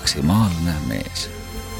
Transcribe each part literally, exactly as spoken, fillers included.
maksimaalne mees.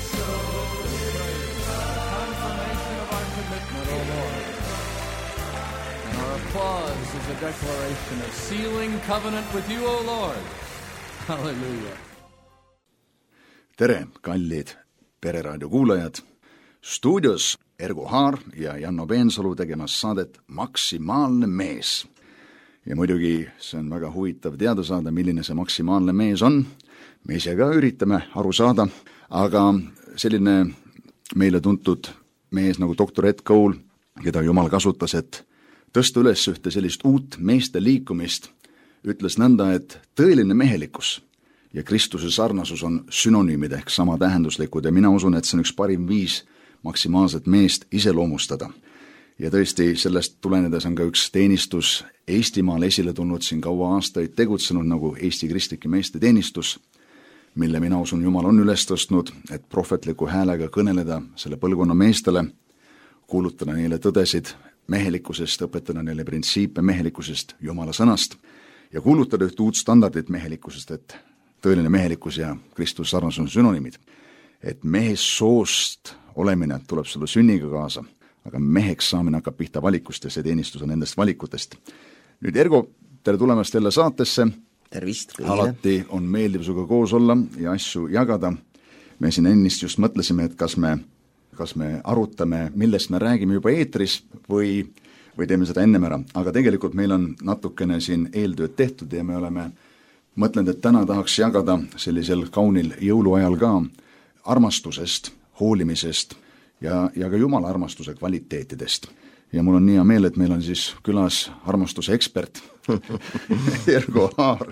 Applause is a declaration of sealing covenant with you, O Lord. Hallelujah. Tere, kallid Pereraadio kuulajad. Stuudios Ergo Haar ja Janno Peensalu tegemas saadet Maksimaalne mees. Ja muidugi see on väga huvitav teada saada, milline see maksimaalne mees on. Me ise ka üritame aru saada, aga selline meile tuntud mees nagu doktor Ed Cole, keda Jumal kasutas, et tõsta üles ühte sellist uut meeste liikumist, ütles nõnda, et tõeline mehelikkus ja Kristuse sarnasus on synonüümid ehk sama tähenduslikud ja mina usun, et see on üks parim viis maksimaalset meest iseloomustada. Ja tõesti sellest tulenedes on ka üks teenistus Eestimaal esile tulnud siin kaua aastaid tegutsenud nagu Eesti kristlike meeste teenistus, mille mina usun Jumal on üles tõstnud, et prohvetliku häälega kõneleda selle põlvkonna meestele, kuulutada neile tõdesid mehelikkusest, õpetada neile printsiipe mehelikkusest Jumala sõnast ja kuulutada üht uut standardit mehelikkusest, et tõeline mehelikkus ja Kristuse sarnasus on synonüümid. Et mehes soost olemine tuleb sulle sünniga kaasa, aga meheks saamine hakkab pihta valikust ja see teenistus on nendest valikutest. Nüüd Ergo, tere tulemast jälle saatesse. Tervist kõigile. Alati on meeldiv suga koos olla ja asju jagada. Me siin ennist just mõtlesime, et kas me, kas me arutame, millest me räägime juba eetris või, või teeme seda ennem ära. Aga tegelikult meil on natukene siin eeltööd tehtud ja me oleme mõtlenud, et täna tahaks jagada sellisel kaunil jõuluajal ka armastusest, hoolimisest ja, ja ka Jumala armastuse kvaliteetidest. Ja mul on nii hea meel, et meil on siis külas armastuse ekspert Ergo Haar.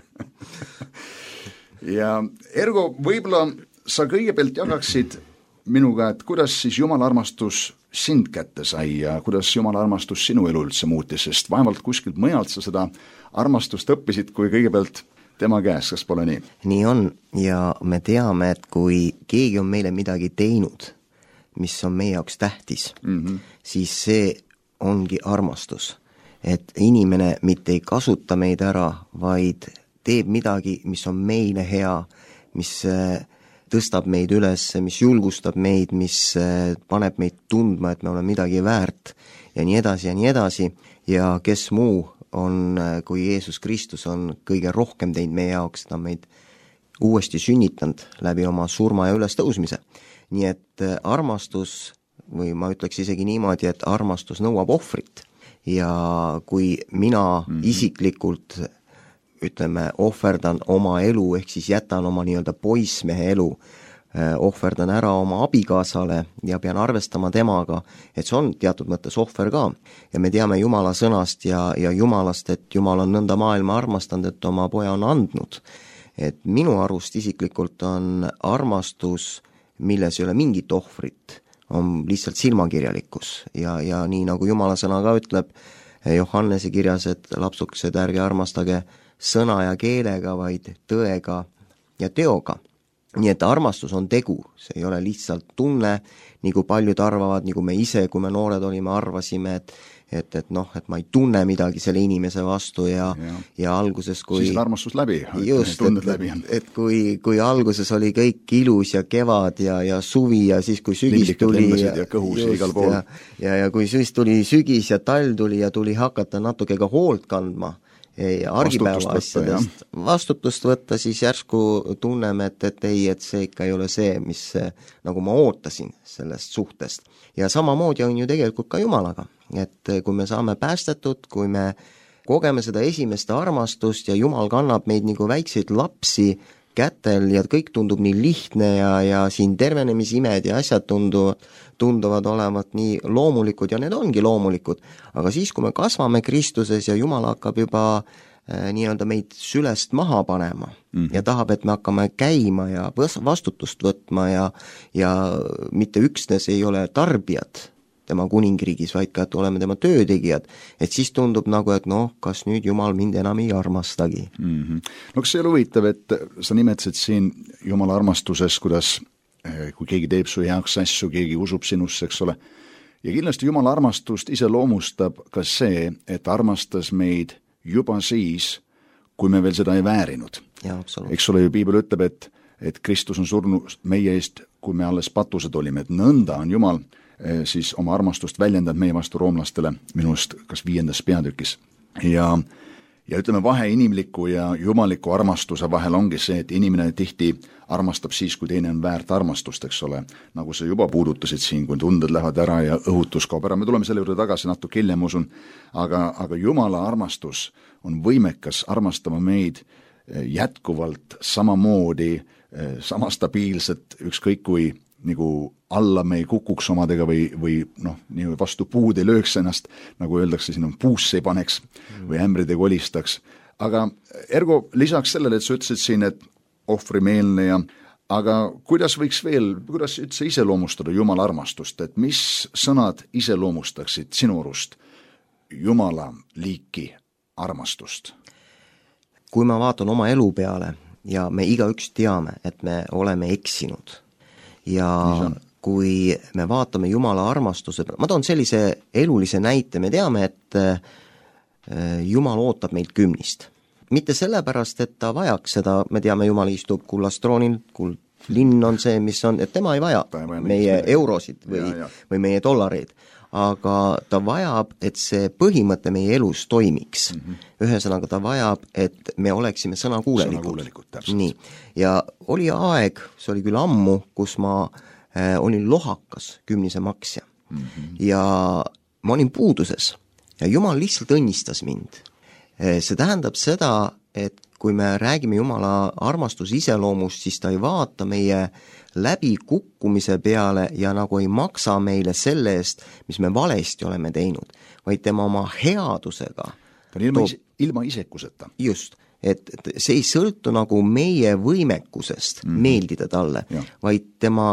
Ja Ergo, võib-olla sa kõigepealt jagaksid minuga, et kuidas siis Jumala armastus sind kätte sai ja kuidas Jumala armastus sinu elu üldse muutis, sest vaevalt kuskilt mujalt sa seda armastust õppisid, kui kõigepealt tema käes, kas pole nii? Nii on ja me teame, et kui keegi on meile midagi teinud, mis on meie jaoks tähtis, mm-hmm. siis see ongi armastus. Et inimene mitte ei kasuta meid ära, vaid teeb midagi, mis on meile hea, mis tõstab meid üles, mis julgustab meid, mis paneb meid tundma, et me oleme midagi väärt ja nii edasi ja nii edasi. Ja kes muu on, kui Jeesus Kristus on kõige rohkem teinud meie jaoks, ta on meid uuesti sünnitanud läbi oma surma ja üles tõusmise. Nii et armastus, või ma ütleks isegi niimoodi, et armastus nõuab ohvrit. Ja kui mina mm-hmm. isiklikult, ütleme, ohverdan oma elu, ehk siis jätan oma nii-öelda poissmehe elu, ohverdan ära oma abikaasale ja pean arvestama temaga, et see on teatud mõttes ohver ka. Ja me teame Jumala sõnast ja, ja Jumalast, et Jumal on nõnda maailma armastanud, et oma poja on andnud. Et minu arust isiklikult on armastus, milles ei ole mingit ohvrit, on lihtsalt silmakirjalikkus ja, ja nii nagu Jumala sõna ka ütleb Johannese kirjas, et lapsukesed ärge armastage sõna ja keelega, vaid tõega ja teoga. Nii et armastus on tegu, see ei ole lihtsalt tunne, nagu paljud arvavad, nagu me ise, kui me noored olime, arvasime, et et, et noh, et ma ei tunne midagi selle inimese vastu ja, ja. ja alguses kui... Siis armastus läbi, just, et, läbi. et, et kui, kui alguses oli kõik ilus ja kevad ja, ja suvi ja siis kui sügis tuli ja, ja, just, ja, ja, ja kui siis tuli sügis ja talv tuli ja tuli hakata natuke ka hoolt kandma ja argipäeva asjadest, vastutust võtta, siis järsku tunneme, et, et ei, et see ikka ei ole see, mis nagu ma ootasin sellest suhtest. Ja samamoodi on ju tegelikult ka Jumalaga, et kui me saame päästetud, kui me kogeme seda esimest armastust ja Jumal kannab meid nagu väikseid lapsi kätel ja kõik tundub nii lihtne ja, ja siin tervenemisimed ja asjad tunduvad, tunduvad olevat nii loomulikud ja need ongi loomulikud, aga siis, kui me kasvame Kristuses ja Jumal hakkab juba äh, nii-öelda meid sülest maha panema mm-hmm. ja tahab, et me hakkame käima ja vastutust võtma ja, ja mitte üksnes ei ole tarbijad tema kuningriigis, vaid ka, et oleme tema töötegijad, et siis tundub nagu, et noh, kas nüüd Jumal mind enam ei armastagi. Mm-hmm. No kas see ei ole huvitav, et sa nimetasid siin Jumala armastuses, kuidas kui keegi teeb su heaks asju, keegi usub sinusse, eks ole, ja kindlasti Jumala armastust ise loomustab ka see, et armastas meid juba siis, kui me veel seda ei väärinud. Ja, absoluut. Eks ole, ju Piibel ütleb, et et Kristus on surnud meie eest, kui me alles patused olime, et nõnda on Jumal siis oma armastust väljendanud meie vastu roomlastele, minust kas viiendas peatükis. Ja, ja ütleme, vahe inimliku ja jumaliku armastuse vahel ongi see, et inimene tihti armastab siis, kui teine on väärt armastust, eks ole, nagu sa juba puudutasid siin, kui tunded lähevad ära ja õhutus kaob ära, me tuleme selle juurde tagasi natuke hiljem, usun, aga, aga Jumala armastus on võimekas armastama meid jätkuvalt samamoodi, sama stabiilset, ükskõik kui nagu alla me ei kukuks omadega või, või noh, nii vastu puud ei lööks ennast, nagu öeldakse, siin on puusse ei paneks või ämbrid ei kolistaks. Aga Ergo, lisaks sellele, et sa ütlesid siin, et ohvrimeelne ja aga kuidas võiks veel, kuidas üldse iseloomustada Jumala armastust, et mis sõnad iseloomustaksid sinu arust Jumala liiki armastust? Kui ma vaatan oma elu peale ja me igaüks teame, et me oleme eksinud ja kui me vaatame Jumala armastuse, ma toon sellise elulise näite, me teame, et Jumal ootab meilt kümnist. Mitte sellepärast, et ta vajaks seda, me teame, Jumal istub kullastroonil, kuld linn on see, mis on, et tema ei vaja meie eurosid või, ja, ja. või meie dollareid, aga ta vajab, et see põhimõte meie elus toimiks. Mm-hmm. Ühesõnaga ta vajab, et me oleksime sõnakuulelikud. Nii. Ja oli aeg, see oli küll ammu, kus ma äh, olin lohakas kümnise maksja. Mm-hmm. Ja ma olin puuduses ja Jumal lihtsalt õnnistas mind. See tähendab seda, et kui me räägime Jumala armastuse iseloomust, siis ta ei vaata meie läbi kukkumise peale ja nagu ei maksa meile selle eest, mis me valesti oleme teinud, vaid tema oma headusega. Ta on ilma, toob, ilma isekuseta. Just, et see ei sõltu nagu meie võimekusest mm-hmm. meeldida talle, ja. Vaid tema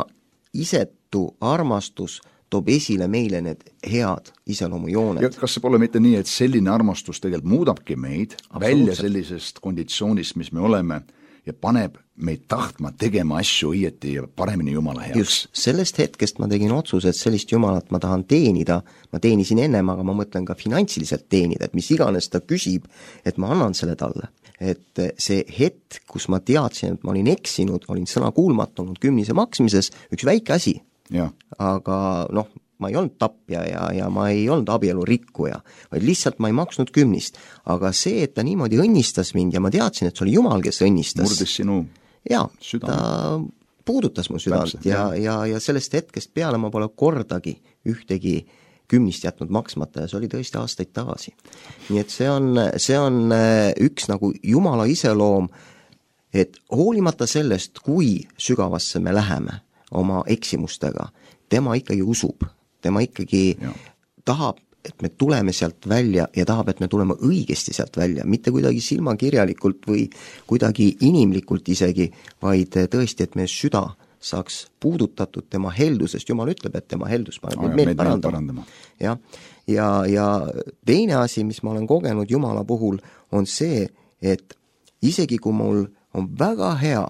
isetu armastus toob esile meile need head iseloomujooned. Ja kas see pole mitte nii, et selline armastus tegelikult muudabki meid välja sellisest konditsioonist, mis me oleme, ja paneb meid tahtma tegema asju õieti ja paremini Jumala heaks? Just, sellest hetkest ma tegin otsuse, et sellist Jumalat ma tahan teenida, ma teenisin ennem, aga ma mõtlen ka finantsiliselt teenida, et mis iganes ta küsib, et ma annan selle talle. Et see hetk, kus ma teadsin, et ma olin eksinud, olin sõna kuulmatu olnud kümnise maksmises, üks väike asi. Ja. Aga noh, ma ei olnud tapja ja, ja ma ei olnud abielu rikkuja, vaid lihtsalt ma ei maksnud kümnist. Aga see, et ta niimoodi õnnistas mind ja ma teadsin, et see oli Jumal, kes õnnistas. Murdis sinu ja, südame. Ta puudutas mu südant Täpselt, ja, ja, ja sellest hetkest peale ma pole kordagi ühtegi kümnist jätnud maksmata ja see oli tõesti aastaid tagasi. Nii et see on, see on üks nagu Jumala iseloom, et hoolimata sellest, kui sügavasse me läheme oma eksimustega, tema ikkagi usub, tema ikkagi ja. Tahab, et me tuleme sealt välja ja tahab, et me tuleme õigesti sealt välja, mitte kuidagi silmakirjalikult või kuidagi inimlikult isegi, vaid tõesti, et meie süda saaks puudutatud tema heldusest. Jumal ütleb, et tema heldus paneb oh, meid parandama. parandama. Ja, ja, ja teine asi, mis ma olen kogenud Jumala puhul, on see, et isegi kui mul on väga hea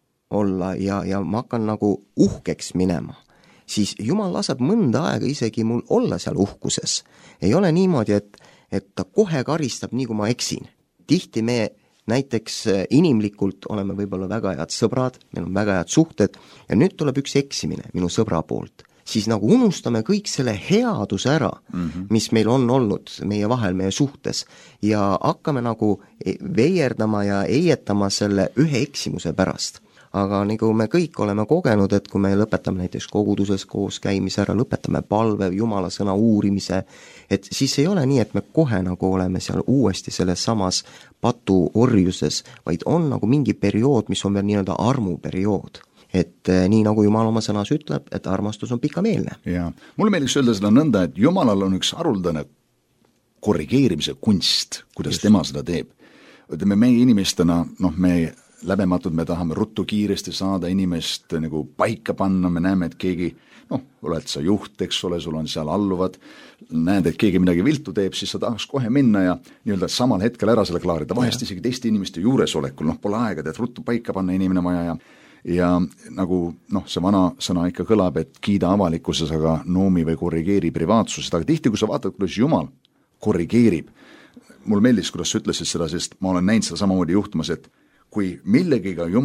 olla ja, ja ma hakkan nagu uhkeks minema, siis Jumal laseb mõnda aega isegi mul olla seal uhkuses. Ei ole niimoodi, et, et ta kohe karistab nii, kui ma eksin. Tihti me näiteks inimlikult oleme võib-olla väga head sõbrad, meil on väga head suhted ja nüüd tuleb üks eksimine minu sõbra poolt. Siis nagu unustame kõik selle headuse ära, mm-hmm. mis meil on olnud meie vahel, meie suhtes ja hakkame nagu veierdama ja eietama selle ühe eksimuse pärast. Aga nagu me kõik oleme kogenud, et kui me lõpetame näiteks koguduses koos käimise ära, lõpetame palve, Jumala sõna uurimise, et siis ei ole nii, et me kohe nagu oleme seal uuesti selles samas patu orjuses, vaid on nagu mingi periood, mis on veel nii-öelda armuperiood. Et nii nagu Jumal oma sõnas ütleb, et armastus on pikameelne. Ja, mulle meeldiks öelda seda nõnda, et Jumalal on üks haruldane korrigeerimise kunst, kuidas Just. tema seda teeb. Ütleme, meie inimestena, noh, me läbematud, me tahame ruttu kiiresti saada inimest nagu paika panna, me näeme, et keegi, noh, oled sa juht, eks ole, sul on seal alluvad, näed, et keegi midagi viltu teeb, siis sa tahaks kohe minna ja nii-öelda samal hetkel ära selle klaarida, vahest isegi teiste inimeste juuresolekul, noh, pole aega, et ruttu paika panna inimene vaja ja ja nagu, noh, see vana sõna ikka kõlab, et kiida avalikkuses, aga noomi või korrigeeri privaatsusest, aga tihti, kui sa vaatad, kuidas Jumal korrigeerib, mul meeldis, kuidas sa ütlesid seda, sest ma olen näinud seda samamoodi juhtumas, et kui millegiga Jumal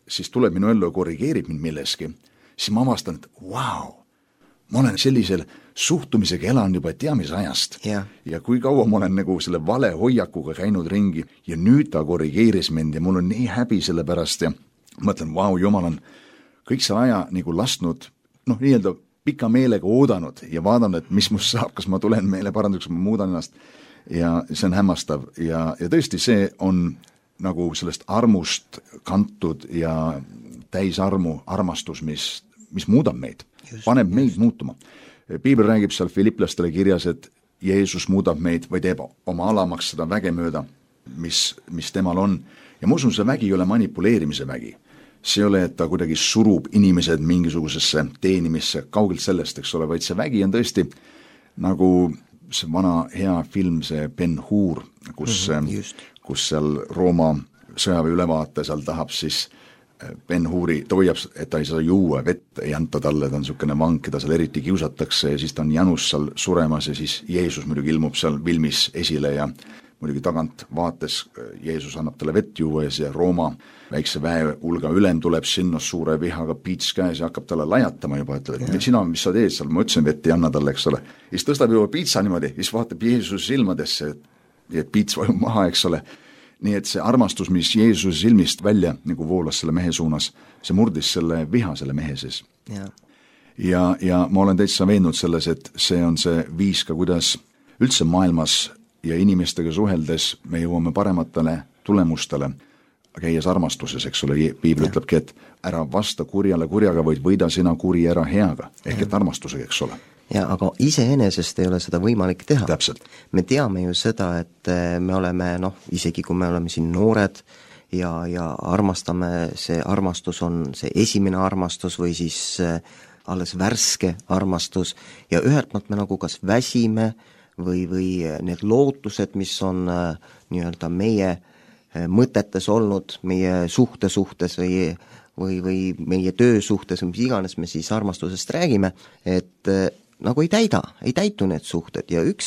siis tuleb minu ellu ja korrigeerib mind milleski, siis ma avastan, et vau, wow, ma olen sellisel suhtumisega elan juba tea mis ajast yeah. ja kui kaua ma olen nagu selle vale hoiakuga käinud ringi ja nüüd ta korrigeeris mind ja mul on nii häbi selle pärast ja mõtlen, vau, jumal on kõik see aja nagu lasknud, noh, nii-öelda pika meelega oodanud ja vaadanud, et mis must saab, kas ma tulen meeleparanduseks, ma muudan ennast ja see on hämmastav ja, ja tõesti see on nagu sellest armust kantud ja täis armu armastus, mis, mis muudab meid, just, paneb just. meid muutuma. Piibel räägib seal Filiplastele kirjas, et Jeesus muudab meid või teeb oma alamaks seda väge mööda, mis, mis temal on. Ja ma usun, see vägi ei ole manipuleerimise vägi. See ei ole, et ta kuidagi surub inimesed mingisugusesse teenimisse, kaugelt sellest, eks ole, vaid see vägi on tõesti nagu see vana hea film, see Ben Hur, kus, mm-hmm, kus seal Rooma sõjaväe ülevaate seal tahab siis Ben Huri, ta hoiab, et ta ei saa juua, vett ei anta talle, ta on niisugune vang, keda seal eriti kiusatakse ja siis ta on janus seal suremas ja siis Jeesus muidugi ilmub seal filmis esile ja muidugi tagant vaates Jeesus annab talle vett juua ja see Rooma väikse väe hulga ülem tuleb sinna suure vihaga piits käes ja hakkab talle lajatama juba, ütleb, et sina, mis sa teed seal, ma ütlesin, vett ei anna talle, eks ole. Ja siis tõstab juba piitsa niimoodi, siis vaatab Jeesus silmadesse, et piits vajub maha, eks ole. Nii et see armastus, mis Jeesus silmist välja nagu voolas selle mehe suunas, see murdis selle viha selle mehe sees. Ja. Ja, ja ma olen täitsa veennud selles, et see on see viis ka, kuidas üldse maailmas ja inimestega suheldes me jõuame parematele tulemustele, käies armastuses, eks ole, Piibel ütlebki, et ära vasta kurjale kurjaga, vaid võida sina kuri ära heaga, ehk et armastusega, eks ole. Ja, aga iseenesest ei ole seda võimalik teha. Täpselt. Me teame ju seda, et me oleme, noh, isegi kui me oleme siin noored ja, ja armastame, see armastus on see esimene armastus või siis alles värske armastus ja ühelt poolt me nagu kas väsime või, või need lootused, mis on nii-öelda meie mõtetes olnud, meie suhte suhtes või, või, või meie töö suhtes, mis iganes me siis armastusest räägime, et nagu ei täida, ei täitu need suhted ja üks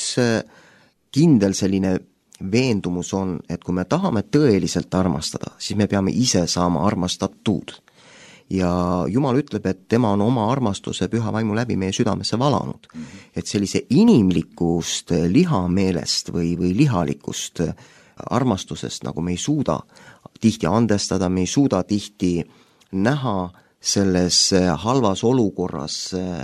kindel selline veendumus on, et kui me tahame tõeliselt armastada, siis me peame ise saama armastatud. Ja Jumal ütleb, et tema on oma armastuse püha vaimu läbi meie südamesse valanud. Et sellise inimlikust lihameelest või, või lihalikust armastusest, nagu me ei suuda tihti andestada, me ei suuda tihti näha selles halvas olukorras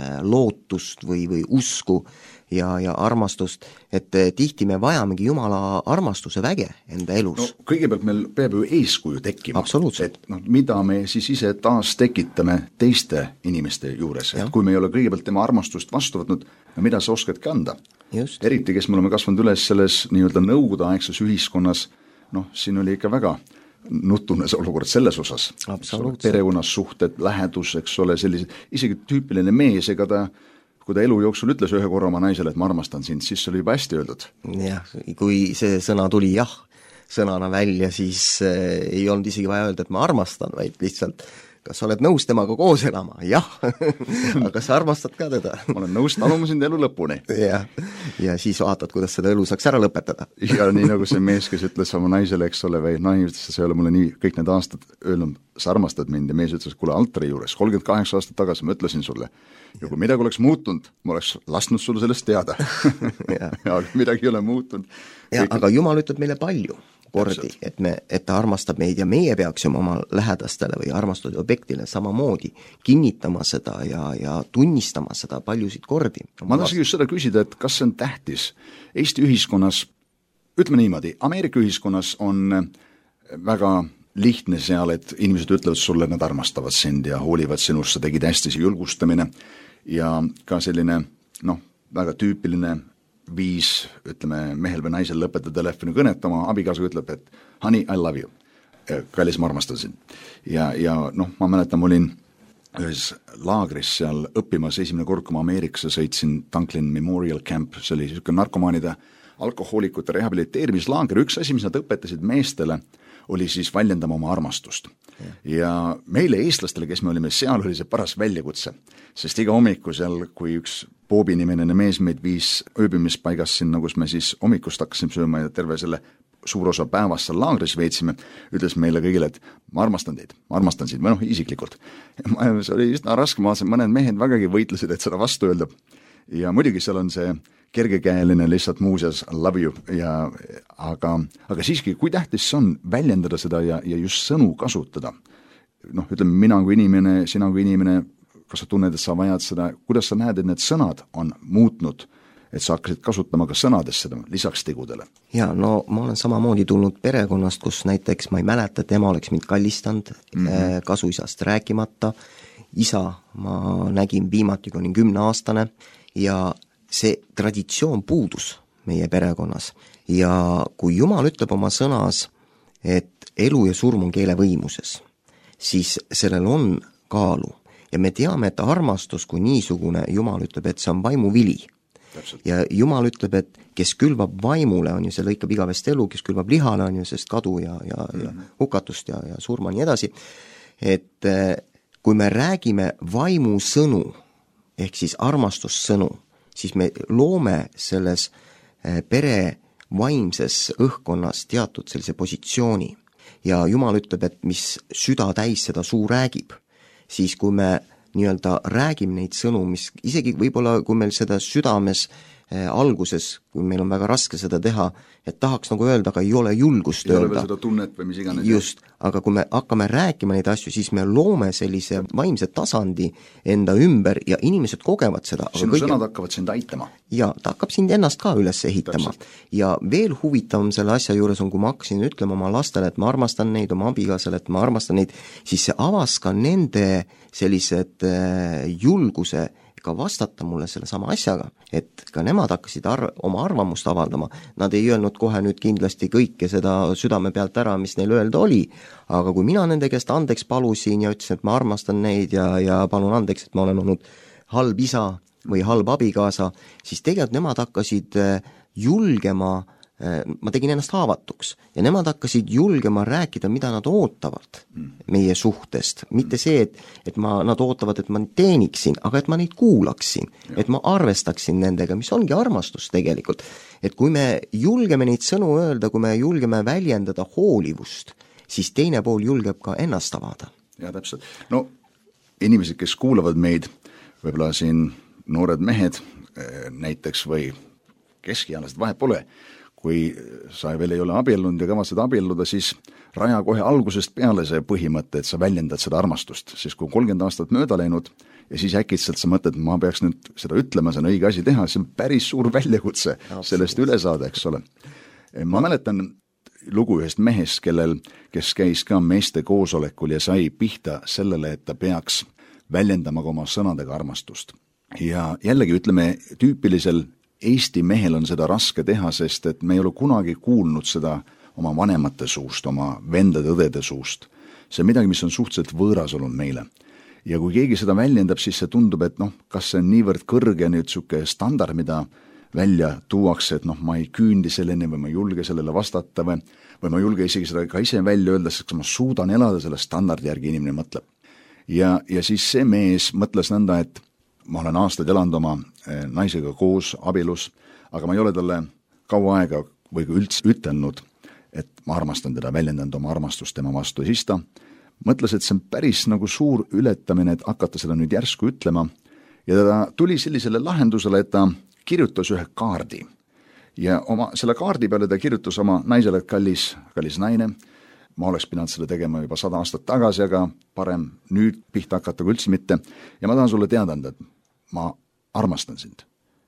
lootust või, või usku ja, ja armastust, et tihti me vajamegi Jumala armastuse väge enda elus. No, kõigepealt meil peab ju eeskuju tekkima. Absoluutselt. Et, no, mida me siis ise taas tekitame teiste inimeste juures. Et kui me ei ole kõigepealt tema armastust vastu võtnud, no mida sa oskadki anda? Just. Eriti, kes me oleme kasvanud üles selles nii-öelda nõukogudeaegses ühiskonnas, noh, siin oli ikka väga nutune see olukord selles osas. Perekonnas suhted, lähedus, eks ole, sellised, isegi tüüpiline mees, ega ta, kui ta elu jooksul ütles ühe korra oma naisele, et ma armastan sind, siis see oli juba hästi öeldud. Jah, kui see sõna tuli jah sõnana välja, siis äh, ei olnud isegi vaja öelda, et ma armastan, vaid lihtsalt kas sa oled nõus temaga koos elama? Jah. Aga kas sa armastad ka teda? Ma olen nõus taluma sind elu lõpuni. Ja, ja siis vaatad, kuidas seda elu saaks ära lõpetada. Ja nii nagu see mees, kes ütles oma naisele, eks ole, või naine ütles, see ei ole mulle nii kõik need aastad öelnud, sa armastad mind ja mees ütles, kuule altari juures, kolmkümmend kaheksa aastat tagasi ma ütlesin sulle, ja kui midagi oleks muutunud, ma oleks lasknud sulle sellest teada. Ja. Ja midagi ei ole muutunud. Ja, kõik... Aga Jumal ütleb meile palju kordi, et, me, et ta armastab meid ja meie peaksime oma lähedastele või armastuse objektile samamoodi kinnitama seda ja, ja tunnistama seda paljusid kordi. Ma tahtsin just seda küsida, et kas see on tähtis Eesti ühiskonnas, ütleme niimoodi, Ameerika ühiskonnas on väga lihtne seal, et inimesed ütlevad sulle, et nad armastavad sind ja hoolivad sinust, sa tegid hästi, see julgustamine ja ka selline, noh, väga tüüpiline viis, ütleme, mehel või naisel lõpetada telefoni kõnet, oma abikaasaga ütleb, et honey, I love you. Kallis, ma armastan sind. Ja, ja noh, ma mäletan, ma olin ühes laagris seal õppimas esimene kord, kui ma Ameerikasse sõitsin Dunklin Memorial Camp, see oli niisugune narkomaanide alkohoolikute rehabiliteerimislaager, üks asi, mis nad õpetasid meestele, oli siis väljendama oma armastust. Ja. ja meile eestlastele, kes me olime seal, oli see paras väljakutse, sest iga hommiku seal, kui üks Boobi nimeline mees meid viis ööbimispaigas sinna, kus me siis hommikust hakkasime sööma ja terve selle suur osa päevast seal laagris veetsime, ütles meile kõigile, et ma armastan teid, ma armastan sind, või noh, isiklikult. See oli üsna raske, ma vaatasin, mõned mehed vägagi võitlesid, et seda vastu öelda. Ja muidugi seal on see kergekäeline lihtsalt muuseas love you, ja, aga, aga siiski, kui tähtis see on väljendada seda ja, ja just sõnu kasutada. Noh, ütleme, mina kui inimene, sina kui inimene, kas sa tunned, et sa vajad seda, kuidas sa näed, et need sõnad on muutnud, et sa hakkasid kasutama ka sõnades seda, lisaks tegudele? Jaa, no ma olen samamoodi tulnud perekonnast, kus näiteks ma ei mäleta, et ema oleks mind kallistanud, mm -hmm. kasuisast rääkimata, isa ma nägin viimati, kui olin kümneaastane, ja see traditsioon puudus meie perekonnas. Ja kui Jumal ütleb oma sõnas, et elu ja surm on keele võimuses, siis sellel on kaalu. Ja me teame, et armastus kui niisugune, Jumal ütleb, et see on vaimuvili. Ja Jumal ütleb, et kes külvab vaimule, on ju, see lõikab igavest elu, kes külvab lihale, on ju, sest kadu ja, ja, mm-hmm. ja hukatust ja, ja surma nii edasi. Et kui me räägime vaimusõnu, ehk siis armastussõnu, siis me loome selles pere vaimses õhkkonnas teatud sellise positsiooni. Ja Jumal ütleb, et mis süda täis, seda suu räägib. Siis kui me nii-öelda räägime neid sõnu, mis isegi võib-olla, kui meil seda südames eh, alguses, kui meil on väga raske seda teha, et tahaks nagu öelda, aga ei ole julgust ei öelda. Ei ole veel seda tunnet või mis iganes. Just, aga kui me hakkame rääkima neid asju, siis me loome sellise vaimse tasandi enda ümber ja inimesed kogevad seda. Sinu kõige... sõnad hakkavad sind aitama. Ja, ta hakkab sind ennast ka üles ehitama. Täpselt. Ja veel huvitavam selle asja juures on, kui ma hakkasin ütlema oma lastele, et ma armastan neid, oma abigaasele, et ma armastan neid, siis see avas ka nende sellised julguse ka vastata mulle selle sama asjaga, et ka nemad hakkasid arv, oma arvamust avaldama. Nad ei öelnud kohe nüüd kindlasti kõike seda südame pealt ära, mis neil öelda oli, aga kui mina nende käest andeks palusin ja ütlesin, et ma armastan neid ja, ja palun andeks, et ma olen olnud halb isa või halb abikaasa, siis tegelikult nemad hakkasid julgema, ma tegin ennast haavatuks ja nemad hakkasid julgema rääkida, mida nad ootavad meie suhtest. Mitte see, et, et ma, nad ootavad, et ma neid teeniksin, aga et ma neid kuulaksin, ja. Et ma arvestaksin nendega, mis ongi armastus tegelikult. Et kui me julgeme neid sõnu öelda, kui me julgeme väljendada hoolivust, siis teine pool julgeb ka ennast avada. Ja täpselt. No inimesed, kes kuulavad meid, võib-olla siin noored mehed näiteks või keskiealised, vahet pole, kui sa veel ei ole abiellunud ja kavatsed abielluda, siis raja kohe algusest peale see põhimõte, et sa väljendad seda armastust, sest kui kolmkümmend aastat mööda läinud ja siis äkitselt sa mõtled, ma peaks nüüd seda ütlema, see on õige asi teha, see on päris suur väljakutse sellest üle saada, eks ole. Ma mäletan lugu ühest mehest, kellel, kes käis ka meeste koosolekul ja sai pihta sellele, et ta peaks väljendama ka oma sõnadega armastust. Ja jällegi ütleme, tüüpilisel Eesti mehel on seda raske teha, sest et me ei ole kunagi kuulnud seda oma vanemate suust, oma vendade-õdede suust. See on midagi, mis on suhteliselt võõras olnud meile. Ja kui keegi seda väljendab, siis see tundub, et noh, kas see on niivõrd kõrge nüüd suke standard, mida välja tuuakse, et noh, ma ei küündi selleni või ma ei julge sellele vastata või, või ma ei julge isegi seda ka ise välja öelda, sest ma suudan elada selle standardi järgi, inimene mõtleb. Ja, ja siis see mees mõtles nõnda, et ma olen aastaid elanud oma naisega koos abielus, aga ma ei ole talle kaua aega või üldse ütelnud, et ma armastan teda, väljendanud oma armastust tema vastu. Ja siis ta mõtles, et see on päris nagu suur ületamine, et hakata seda nüüd järsku ütlema. Ja ta tuli sellisele lahendusele, et ta kirjutas ühe kaardi. Ja oma, selle kaardi peale ta kirjutas oma naisele, et kallis, kallis naine, ma oleks pidanud seda tegema juba sada aastat tagasi, aga parem nüüd pihta hakata kui üldse mitte. Ja ma tahan sulle teada anda, et ma armastan sind.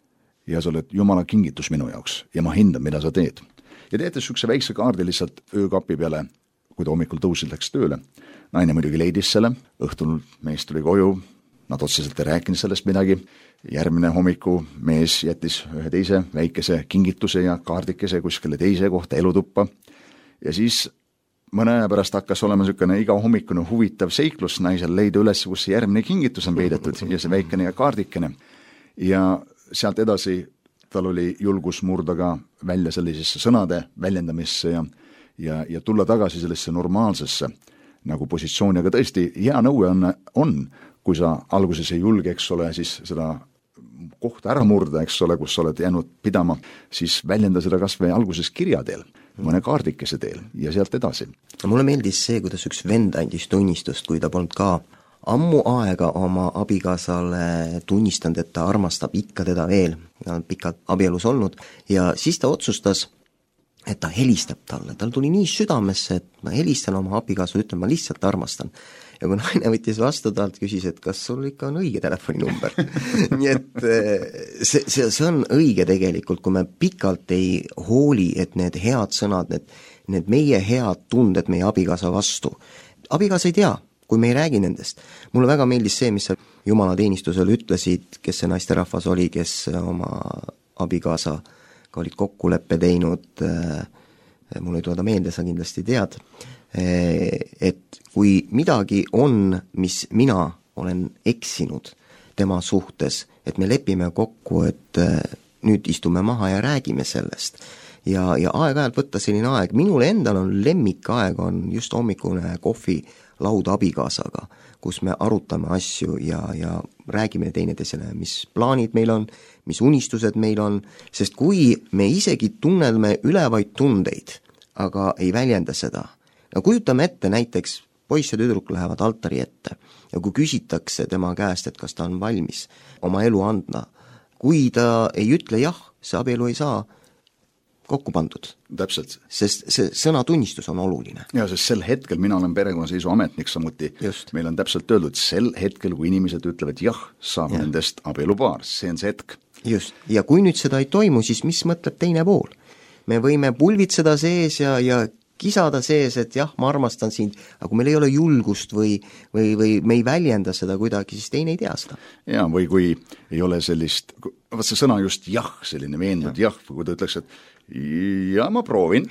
Ja sa oled Jumala kingitus minu jaoks ja ma hindan, mida sa teed. Ja teete sükse väikse kaardi lihtsalt öökapi peale, kui ta hommikul tõusil läks tööle. Naine muidugi leidis selle, õhtul mees tuli koju, nad otseselt ei rääkinud sellest midagi. Järgmine hommiku mees jättis ühe teise väikese kingituse ja kaardikese kuskile teise kohta elutuppa. Ja siis mõne aja pärast hakkas olema niisugune iga hommikune huvitav seiklus naisel leida üles, kus see järgmine kingitus on peidetud ja see väikene ja kaardikene. Ja sealt edasi tal oli julgus murda ka välja sellisesse sõnade väljendamisse ja, ja, ja tulla tagasi sellesse normaalsesse nagu positsiooni, aga tõesti hea nõue on, on, kui sa alguses ei julge, eks ole, siis seda kohta ära murda, eks ole, kus sa oled jäänud pidama, siis väljenda seda kas või alguses kirja teel. mõne kaardikese teel ja sealt edasi. Mulle meeldis see, kuidas üks vend andis tunnistust, kui ta polnud ka ammu aega oma abikaasale tunnistanud, et ta armastab ikka teda veel, ta on pikalt abielus olnud, ja siis ta otsustas, et ta helistab talle, tal tuli nii südamesse, et ma helistan oma abikaasale, ütlen, ma lihtsalt armastan. Ja kui naine võttis vastu talt, küsis, et kas sul ikka on õige telefoninumber. Nii et see, see, see on õige tegelikult, kui me pikalt ei hooli, et need head sõnad, need, need meie head tunded meie abikaasa vastu. Abikaasa ei tea, kui me ei räägi nendest. Mulle väga meeldis see, mis sa jumalateenistusel ütlesid, kes see naisterahvas oli, kes oma abikaasa olid kokkuleppe teinud, mul ei tule ta meelde, sa kindlasti tead, et kui midagi on, mis mina olen eksinud tema suhtes, et me lepime kokku, et nüüd istume maha ja räägime sellest. Ja, ja aeg-ajalt võtta selline aeg, minul endal on lemmikaeg, on just hommikune kohvi laud abikaasaga, kus me arutame asju ja, ja räägime teineteisele, mis plaanid meil on, mis unistused meil on, sest kui me isegi tunnelme ülevaid tundeid, aga ei väljenda seda, no kujutame ette näiteks, poiss ja tüdruk lähevad altari ette ja kui küsitakse tema käest, et kas ta on valmis oma elu andma, kui ta ei ütle jah, see abielu ei saa kokku pandud. Täpselt. Sest see sõnatunnistus on oluline. Ja sest sel hetkel mina olen perekonnaseisu ametnik samuti. Just. Meil on täpselt öeldud, sel hetkel, kui inimesed ütlevad jah, saab ja. Nendest abielupaar, see on see hetk. Just. Ja kui nüüd seda ei toimu, siis mis mõtleb teine pool? Me võime pulvitseda sees ja, ja kisada sees, et jah, ma armastan sind, aga kui meil ei ole julgust või, või, või me ei väljenda seda kuidagi, siis teine ei tea seda. Ja, või kui ei ole sellist, vaat see sõna just jah, selline veendunud jah, või kui ta ütleks, et ja ma proovin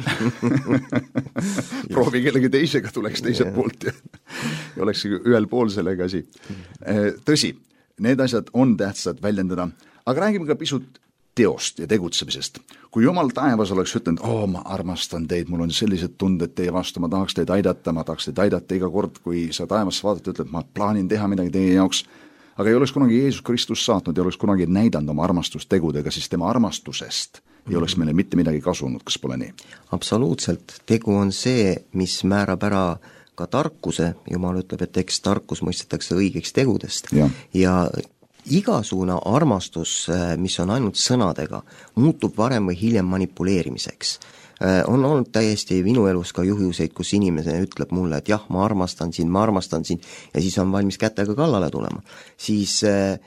proovi kellegi teisega tuleks teiselt poolt ja, ja oleks ühel pool sellega asi. Tõsi, need asjad on tähtsad väljendada, aga räägime ka pisut teost ja tegutsemisest. Kui Jumal taevas oleks ütlenud, oo, ma armastan teid, mul on sellised tunded teie vastu, ma tahaks teid aidata, ma tahaks teid aidata iga kord, kui sa taevasse vaadata, ütled, ma plaanin teha midagi teie jaoks, aga ei oleks kunagi Jeesus Kristus saatnud ja oleks kunagi näidanud oma armastustegudega, siis tema armastusest ei oleks meile mitte midagi kasunud, kas pole nii? Absoluutselt. Tegu on see, mis määrab ära ka tarkuse. Jumal ütleb, et eks tarkus mõistetakse õigeks tegudest. Ja, ja igasugune armastus, mis on ainult sõnadega, muutub varem või hiljem manipuleerimiseks. On olnud täiesti minu elus ka juhuseid, kus inimene ütleb mulle, et jah, ma armastan sind, ma armastan sind ja siis on valmis kätega kallale tulema. Siis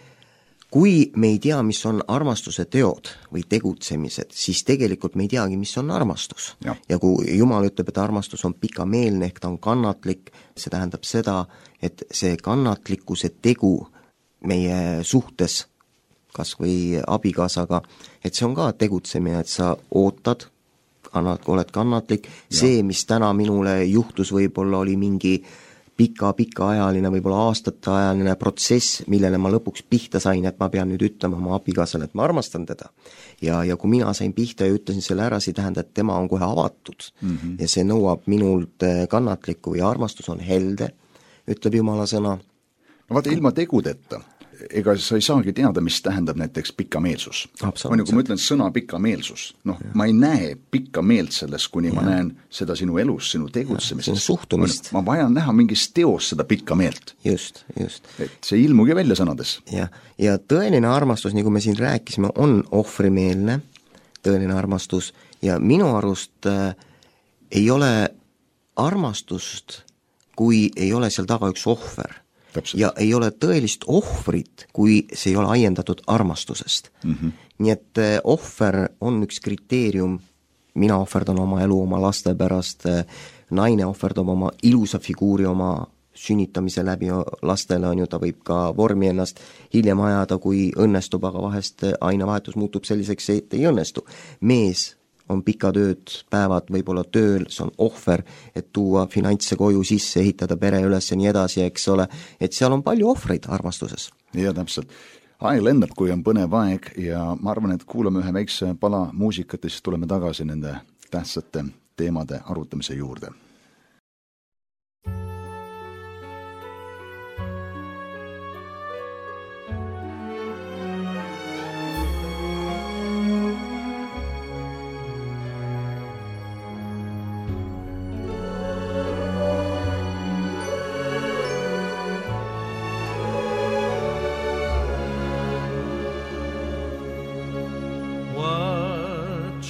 kui me ei tea, mis on armastuse teod või tegutsemised, siis tegelikult me ei teagi, mis on armastus. Ja, ja kui Jumal ütleb, et armastus on pikameelne, ehk ta on kannatlik, see tähendab seda, et see kannatlikkuse tegu meie suhtes, kas või abikaasaga, et see on ka tegutsemine, et sa ootad, kannat, oled kannatlik, ja. See, mis täna minule juhtus, võib-olla oli mingi pika-pika ajaline, võib-olla aastate ajaline protsess, millele ma lõpuks pihta sain, et ma pean nüüd ütlema oma abikaasale, et ma armastan teda. Ja, ja kui mina sain pihta ja ütlesin selle ära, see tähendab, et tema on kohe avatud mm -hmm. ja see nõuab minult kannatlikku ja armastus on helde, ütleb Jumala sõna. No vaata, ilma tegudeta, ega sa ei saagi teada, mis tähendab näiteks pikameelsus. On ju, kui ma ütlen sõna pikameelsus, noh, ja. Ma ei näe pikka meelt sellest, kuni ja. Ma näen seda sinu elus, sinu tegutsemisest. Suhtumist. Ma vajan näha mingis teos seda pikka meelt. Just, just. Et see ilmugi välja sõnades. Ja, ja tõeline armastus, nagu me siin rääkisime, on ohvrimeelne, tõeline armastus, ja minu arust äh, ei ole armastust, kui ei ole seal taga üks ohver. Täpselt. Ja ei ole tõelist ohvrit, kui see ei ole aiendatud armastusest. Mm-hmm. Nii et ohver on üks kriteerium, mina ohverdan oma elu oma laste pärast, naine ohverdab oma ilusa figuuri oma sünnitamise läbi lastele, on ju, ta võib ka vormi ennast hiljem ajada, kui õnnestub, aga vahest ainevahetus muutub selliseks, et ei õnnestu. Mees on pikad ööd, päevad võib-olla tööl, see on ohver, et tuua finantse koju sisse, ehitada pere üles ja nii edasi, eks ole, et seal on palju ohvreid armastuses. Ja täpselt. Aeg lendab, kui on põnev aeg ja ma arvan, et kuulame ühe väikse pala muusikat ja siis tuleme tagasi nende tähtsate teemade arutamise juurde.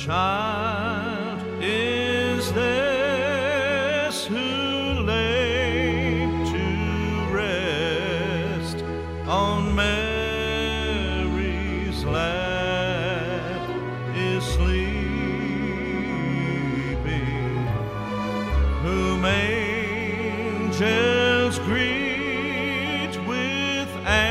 child is this who laid to rest on Mary's lap is sleeping, whom angels greet with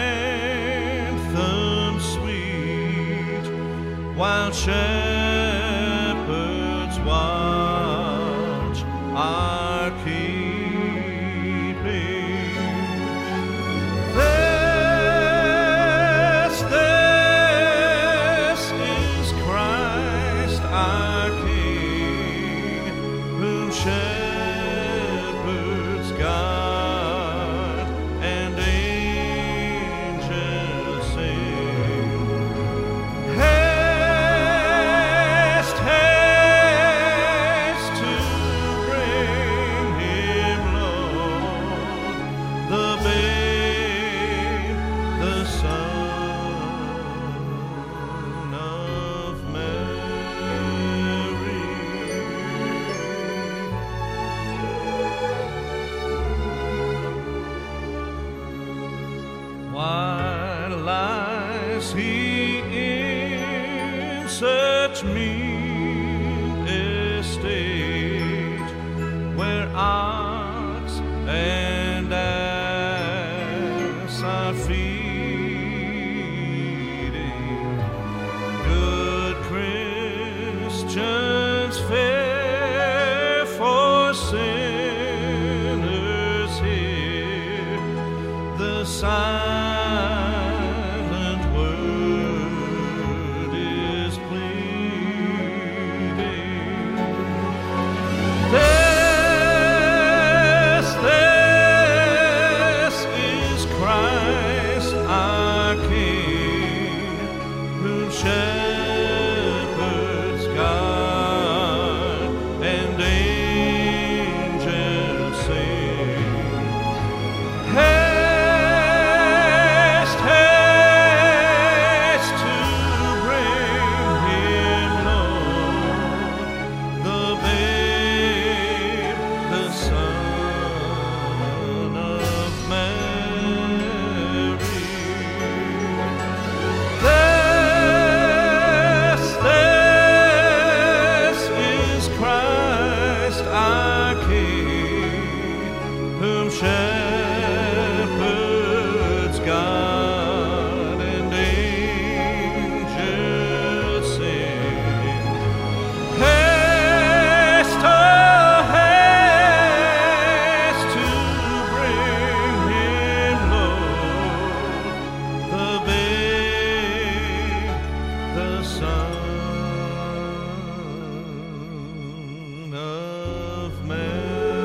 anthem sweet, while shepherds watch our keeping. This, this is Christ our King, whom shepherds guard and angels sing. Haste, haste to bring him, Lord, the babe, the Son of Mary. While lies he in such mean estate, where ox and ass are feeding, good Christians fare for sinners here. The silent word is pleading. This, this is Christ our King, whom shepherds guard and angels sing. Haste, haste to bring him, Lord, the babe, the Son of Mary. This, this is Christ our King, whom shepherds guard and angels sing. Haste, oh, haste to bring him, Lord, the babe, the Son of Mary.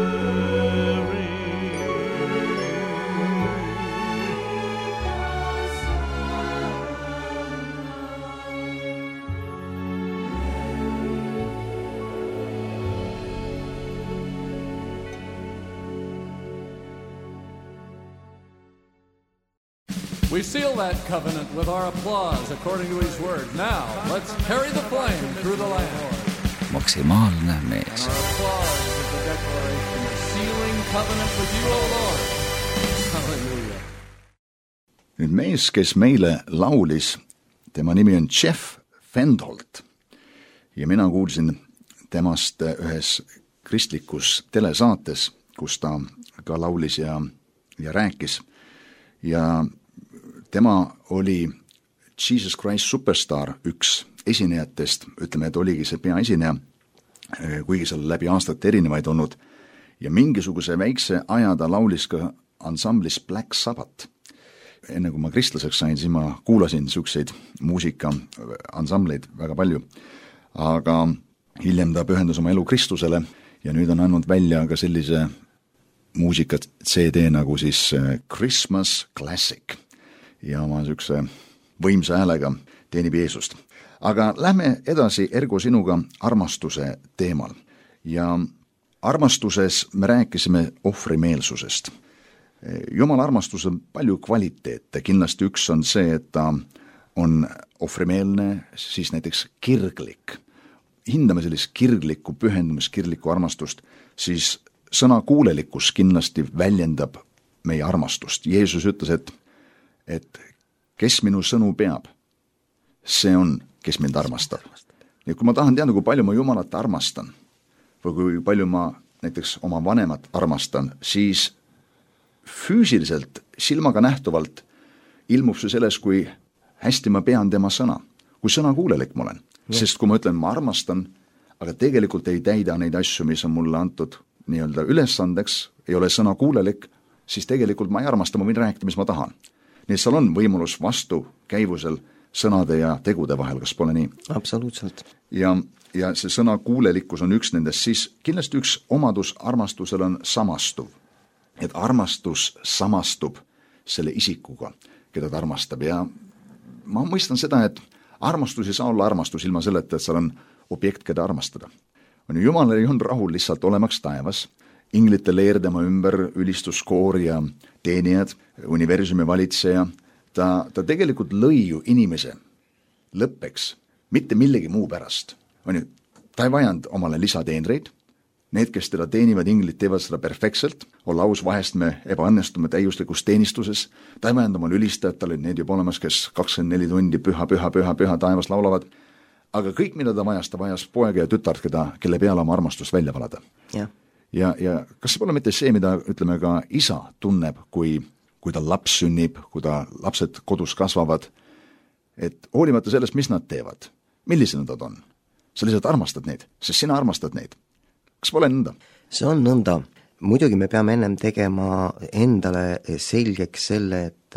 We seal that covenant with our applause according to his word. Now, let's carry the flame through the land. Maksimaalne mees. Our applause is the declaration of sealing covenant with you, O Lord. Hallelujah. Nüüd mees, kes meile laulis, tema nimi on Jeff Fendholt ja mina kuulsin temast ühes kristlikus telesaates, kus ta ka laulis ja, ja rääkis ja tema oli Jesus Christ Superstar üks esinejatest, ütleme, et oligi see peaesineja, kuigi seal läbi aastate erinevaid olnud ja mingisuguse väikse aja ta laulis ka ansamblis Black Sabbath. Enne kui ma kristlaseks sain, siis ma kuulasin niisuguseid muusika-ansambleid väga palju, aga hiljem ta pühendus oma elu Kristusele ja nüüd on andnud välja ka sellise muusikat C D nagu siis Christmas Classic ja oma niisuguse võimsa häälega teenib Jeesust. Aga lähme edasi, Ergo, sinuga armastuse teemal ja armastuses me rääkisime ohvrimeelsusest. Jumala armastus on palju kvaliteete, kindlasti üks on see, et ta on ohvrimeelne, siis näiteks kirglik, hindame sellist kirglikku pühendumist, kirglikku armastust, siis sõna kuulelikkus kindlasti väljendab meie armastust. Jeesus ütles, et, et kes minu sõnu peab, see on, kes mind armastab. Ja kui ma tahan teada, kui palju ma Jumalat armastan või kui palju ma näiteks oma vanemat armastan, siis füüsiliselt, silmaga nähtuvalt ilmub see selles, kui hästi ma pean tema sõna, kui sõna kuulelik ma olen. Sest kui ma ütlen, ma armastan, aga tegelikult ei täida neid asju, mis on mulle antud nii-öelda ülesandeks, ei ole sõna kuulelik, siis tegelikult ma ei armasta, ma võin rääkida, mis ma tahan. Nii et seal on võimalus vastu käivusel sõnade ja tegude vahel, kas pole nii? Absoluutselt. Ja, ja see sõna kuulelikkus on üks nendest, siis kindlasti üks omadus armastusel on samastuv. Et armastus samastub selle isikuga, keda ta armastab. Ja ma mõistan seda, et armastus ei saa olla armastus ilma selleta, et seal on objekt, keda armastada. On ju, Jumal ei on rahul lihtsalt olemaks taevas, inglite leer tema ümber, ülistuskoor ja teenijad, universumi valitseja. Ta, ta tegelikult lõi ju inimese lõppeks, mitte millegi muu pärast. On ju, ta ei vajanud omale lisateenreid, need, kes teda teenivad, inglid teevad seda perfektselt, olla aus, vahest me ebaõnnestume täiuslikus teenistuses, ta ei vajanud omale ülistajad, tal olid need juba olemas, kes kakskümmend neli tundi püha, püha, püha, püha taevas laulavad, aga kõik, mida ta vajas, ta vajas poega ja tütart, keda, kelle peale oma armastust välja valada. Ja. Ja, ja kas see pole mitte see, mida ütleme ka isa tunneb, kui, kui ta laps sünnib, kui ta lapsed kodus kasvavad, et hoolimata sellest, mis nad teevad, millised nad on, sa lihtsalt armastad neid, sest sina armastad neid. Kas pole nõnda? See on nõnda. Muidugi me peame ennem tegema endale selgeks selle, et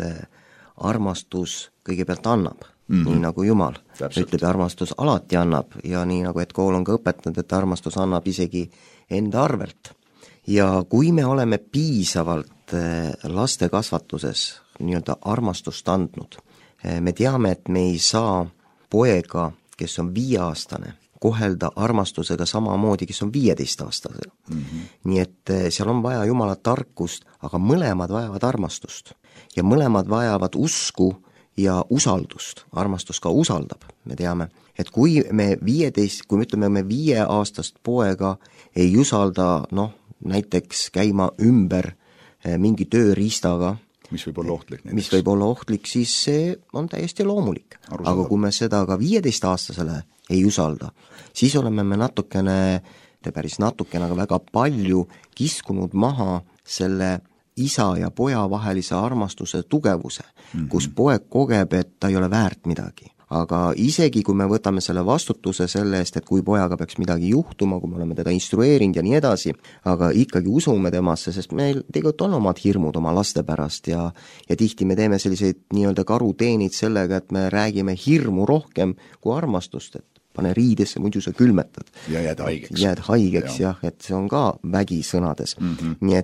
armastus kõigepealt annab, mm-hmm. nii nagu Jumal. Täpselt. Ütleb, armastus alati annab ja nii nagu, et kool on ka õpetanud, et armastus annab isegi enda arvelt. Ja kui me oleme piisavalt laste kasvatuses nii-öelda armastust andnud, me teame, et me ei saa poega, kes on viieaastane, kohelda armastusega samamoodi, kes on viieteistaastasega. Mm-hmm. Nii et seal on vaja Jumala tarkust, aga mõlemad vajavad armastust. Ja mõlemad vajavad usku ja usaldust. Armastus ka usaldab, me teame. Et kui me viieteist, kui me ütleme, me viieaastast poega ei usalda, noh, näiteks käima ümber mingi tööriistaga, mis võib olla ohtlik, mis võib olla ohtlik, siis see on täiesti loomulik. Arusaadav. Aga kui me seda ka viieteistaastasele ei usalda, siis oleme me natukene, päris natukene, aga väga palju kiskunud maha selle isa ja poja vahelise armastuse tugevuse, mm-hmm. kus poeg kogeb, et ta ei ole väärt midagi. Aga isegi kui me võtame selle vastutuse selle eest, et kui pojaga peaks midagi juhtuma, kui me oleme teda instrueerinud ja nii edasi, aga ikkagi usume temasse, sest meil tegelikult on omad hirmud oma laste pärast ja, ja tihti me teeme selliseid nii-öelda karuteenid sellega, et me räägime hirmu rohkem kui armastust, et pane riidesse, muidu sa külmetad. Ja jääd haigeks. Jääd haigeks, ja. jah, et see on ka vägi sõnades. Mm-hmm. Nii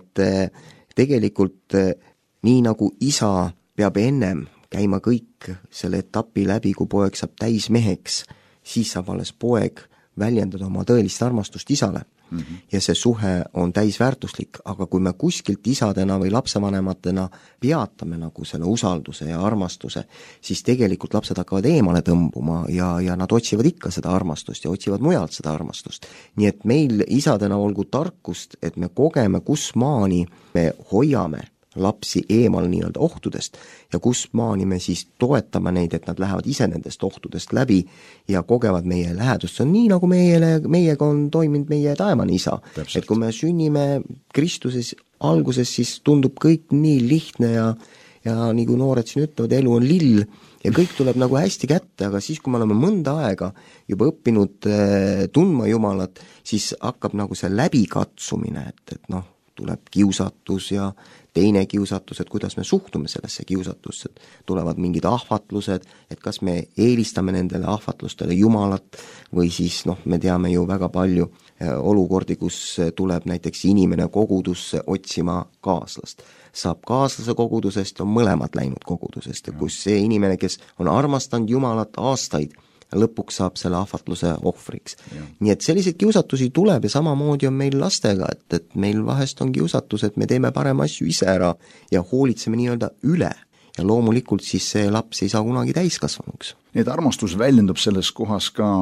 et tegelikult nii nagu isa peab ennem käima kõik selle etapi läbi, kui poeg saab täismeheks, siis saab alles poeg väljendada oma tõelist armastust isale. Mm-hmm. Ja see suhe on täisväärtuslik, aga kui me kuskilt isadena või lapsevanematena peatame nagu selle usalduse ja armastuse, siis tegelikult lapsed hakkavad eemale tõmbuma ja, ja nad otsivad ikka seda armastust ja otsivad mujalt seda armastust. Nii et meil isadena olgu tarkust, et me kogeme, kus maani me hoiame lapsi eemal nii-öelda ohtudest ja kus maani me siis toetame neid, et nad lähevad ise nendest ohtudest läbi ja kogevad meie lähedust. See on nii, nagu meile, meiega on toiminud meie taevane isa. Täpselt. Et kui me sünnime Kristuses alguses, siis tundub kõik nii lihtne ja, ja nii kui noored siin ütlevad, elu on lill ja kõik tuleb nagu hästi kätte, aga siis, kui me oleme mõnda aega juba õppinud äh, tundma Jumalat, siis hakkab nagu see läbikatsumine, et, et noh, tuleb kiusatus ja teine kiusatus, et kuidas me suhtume sellesse kiusatusse, tulevad mingid ahvatlused, et kas me eelistame nendele ahvatlustele Jumalat või siis noh, me teame ju väga palju olukordi, kus tuleb näiteks inimene kogudusse otsima kaaslast. Saab kaaslase kogudusest, on mõlemad läinud kogudusest, kus see inimene, kes on armastanud Jumalat aastaid, lõpuks saab selle ahvatluse ohvriks. Ja. Nii et selliseid kiusatusi tuleb ja samamoodi on meil lastega, et, et meil vahest on kiusatus, et me teeme parem asju ise ära ja hoolitseme nii-öelda üle. Ja loomulikult siis see laps ei saa kunagi täiskasvanuks. Nii et armastus väljendub selles kohas ka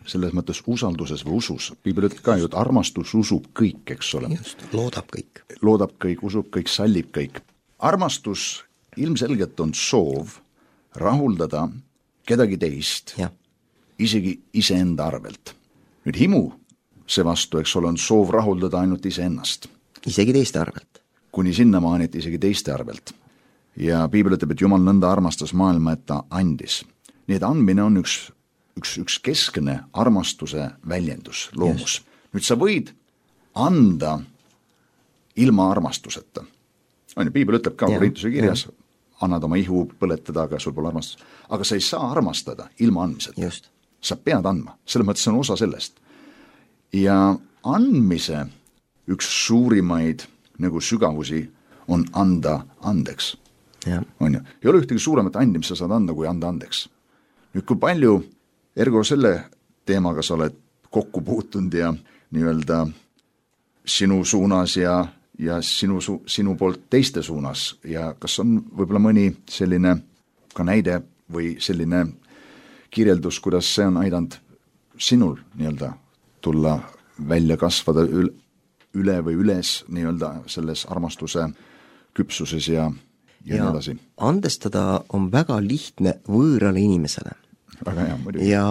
selles mõttes usalduses või usus. Piibel ütleb ka ju, et armastus usub kõik, eks ole. Just, loodab kõik. Loodab kõik, usub kõik, sallib kõik. Armastus ilmselgelt on soov rahuldada kedagi teist, ja. isegi iseenda arvelt. Nüüd himu seevastu, eks ole, on soov rahuldada ainult iseennast. Isegi teiste arvelt. Kuni sinnamaani, et isegi teiste arvelt. Ja Piibel ütleb, et Jumal nõnda armastas maailma, et ta andis. Nii et andmine on üks, üks, üks keskne armastuse väljendus, loomus. Yes. Nüüd sa võid anda ilma armastuseta. On ju, Piibel ütleb ka Korintuse kirjas, ja. annad oma ihu põletada, aga sul pole armastus. Aga sa ei saa armastada ilma andmiseta. Just. Sa pead andma, selles mõttes on osa sellest. Ja andmise üks suurimaid nagu sügavusi on anda andeks. Ja. On ju. Ei ole ühtegi suuremat andi, mis sa saad anda, kui anda andeks. Nüüd, kui palju, Ergo, selle teemaga sa oled kokku puutunud ja nii-öelda sinu suunas ja, ja sinu, sinu poolt teiste suunas ja kas on võib-olla mõni selline ka näide või selline kirjeldus, kuidas see on aidanud sinul nii-öelda tulla välja kasvada üle, üle või üles nii-öelda selles armastuse küpsuses ja, ja, ja nii edasi. Andestada on väga lihtne võõrale inimesele. Väga hea, muidugi. Ja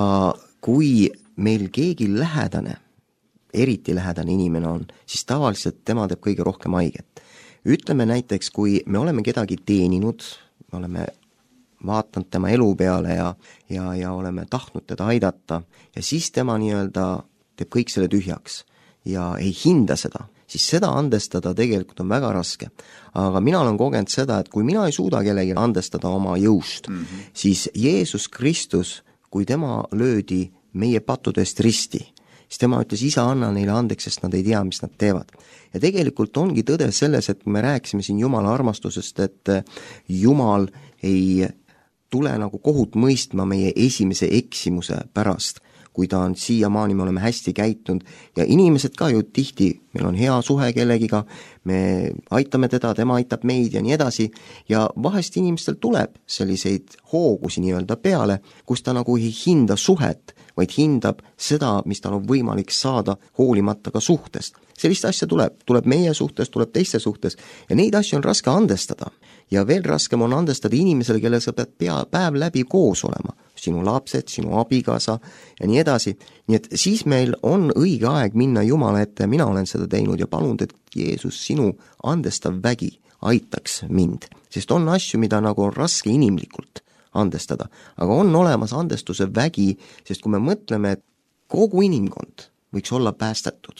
kui meil keegi lähedane, eriti lähedane inimene on, siis tavaliselt tema teeb kõige rohkem haiget. Ütleme näiteks, kui me oleme kedagi teeninud, me oleme vaatanud tema elu peale ja, ja, ja oleme tahtnud teda aidata ja siis tema nii-öelda teeb kõik selle tühjaks ja ei hinda seda, siis seda andestada tegelikult on väga raske. Aga mina olen kogenud seda, et kui mina ei suuda kellegi andestada oma jõust, mm -hmm. siis Jeesus Kristus, kui tema löödi meie patudest risti, siis tema ütles, isa, anna neile andeks, sest nad ei tea, mis nad teevad. Ja tegelikult ongi tõde selles, et me rääkisime siin Jumala armastusest, et Jumal ei tule nagu kohut mõistma meie esimese eksimuse pärast, kui ta on siiamaani, me oleme hästi käitunud ja inimesed ka ju tihti, meil on hea suhe kellegiga, me aitame teda, tema aitab meid ja nii edasi ja vahest inimestel tuleb selliseid hoogusi nii-öelda peale, kus ta nagu ei hinda suhet, vaid hindab seda, mis tal on võimalik saada hoolimata ka suhtest. Sellist asja tuleb, tuleb meie suhtes, tuleb teiste suhtes ja neid asju on raske andestada. Ja veel raskem on andestada inimesele, kelle sa pead pea, päev läbi koos olema. Sinu lapsed, sinu abikaasa ja nii edasi. Nii et siis meil on õige aeg minna Jumala ette ja mina olen seda teinud ja palunud, et Jeesus, sinu andestav vägi aitaks mind. Sest on asju, mida nagu on raske inimlikult andestada. Aga on olemas andestuse vägi, sest kui me mõtleme, et kogu inimkond võiks olla päästetud,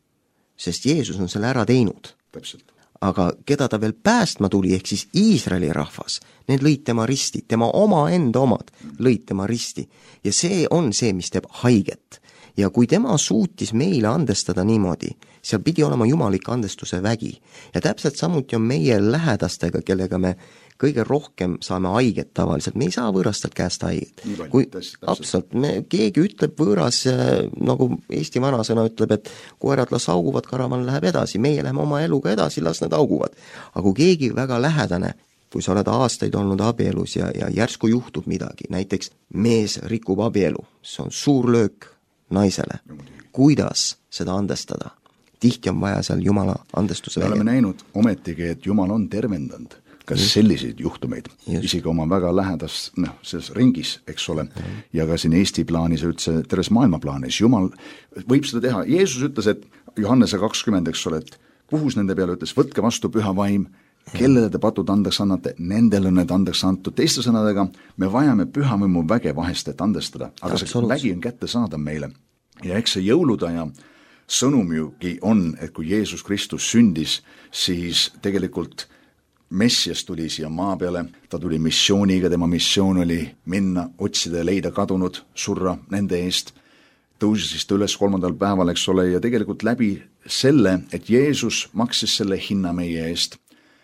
sest Jeesus on selle ära teinud. Täpselt. Aga keda ta veel päästma tuli, ehk siis Iisraeli rahvas, need lõid tema risti, tema oma enda omad lõid tema risti. Ja see on see, mis teeb haiget. Ja kui tema suutis meile andestada niimoodi, seal pidi olema jumalik andestuse vägi. Ja täpselt samuti on meie lähedastega, kellega me kõige rohkem saame haiget tavaliselt. Me ei saa võõrastelt käest haiget. Kui absolut, me, keegi ütleb võõras, nagu Eesti vanasõna ütleb, et koerad las auguvad, karavan läheb edasi. Meie läheme oma eluga edasi, las need auguvad. Aga kui keegi väga lähedane, kui sa oled aastaid olnud abielus ja, ja järsku juhtub midagi, näiteks mees rikub abielu, see on suur löök naisele. Kuidas seda andestada? Tihti on vaja seal Jumala andestuse välja. Me oleme näinud ometigi, et Jumal on tervendanud kas Just. selliseid juhtumeid, Just. isegi oma väga lähedas, noh, selles ringis, eks ole, mm. ja ka siin Eesti plaanis üldse terves maailma plaanis. Jumal võib seda teha. Jeesus ütles, et Johannese kakskümmend, eks ole, et puhus nende peale ütles, võtke vastu püha vaim, kellele te patud andeks annate, nendele on need andeks antud. Teiste sõnadega, me vajame püha võimu väge vahest, et andestada, aga Absoluut. see vägi on kätte saada meile. Ja eks see jõuludaja sõnum jugi on, et kui Jeesus Kristus sündis, siis tegelikult Messias tuli siia maa peale, ta tuli missiooniga, tema missioon oli minna, otsida ja leida kadunud, surra nende eest, tõusis ta üles kolmandal päeval, eks ole, ja tegelikult läbi selle, et Jeesus maksis selle hinna meie eest,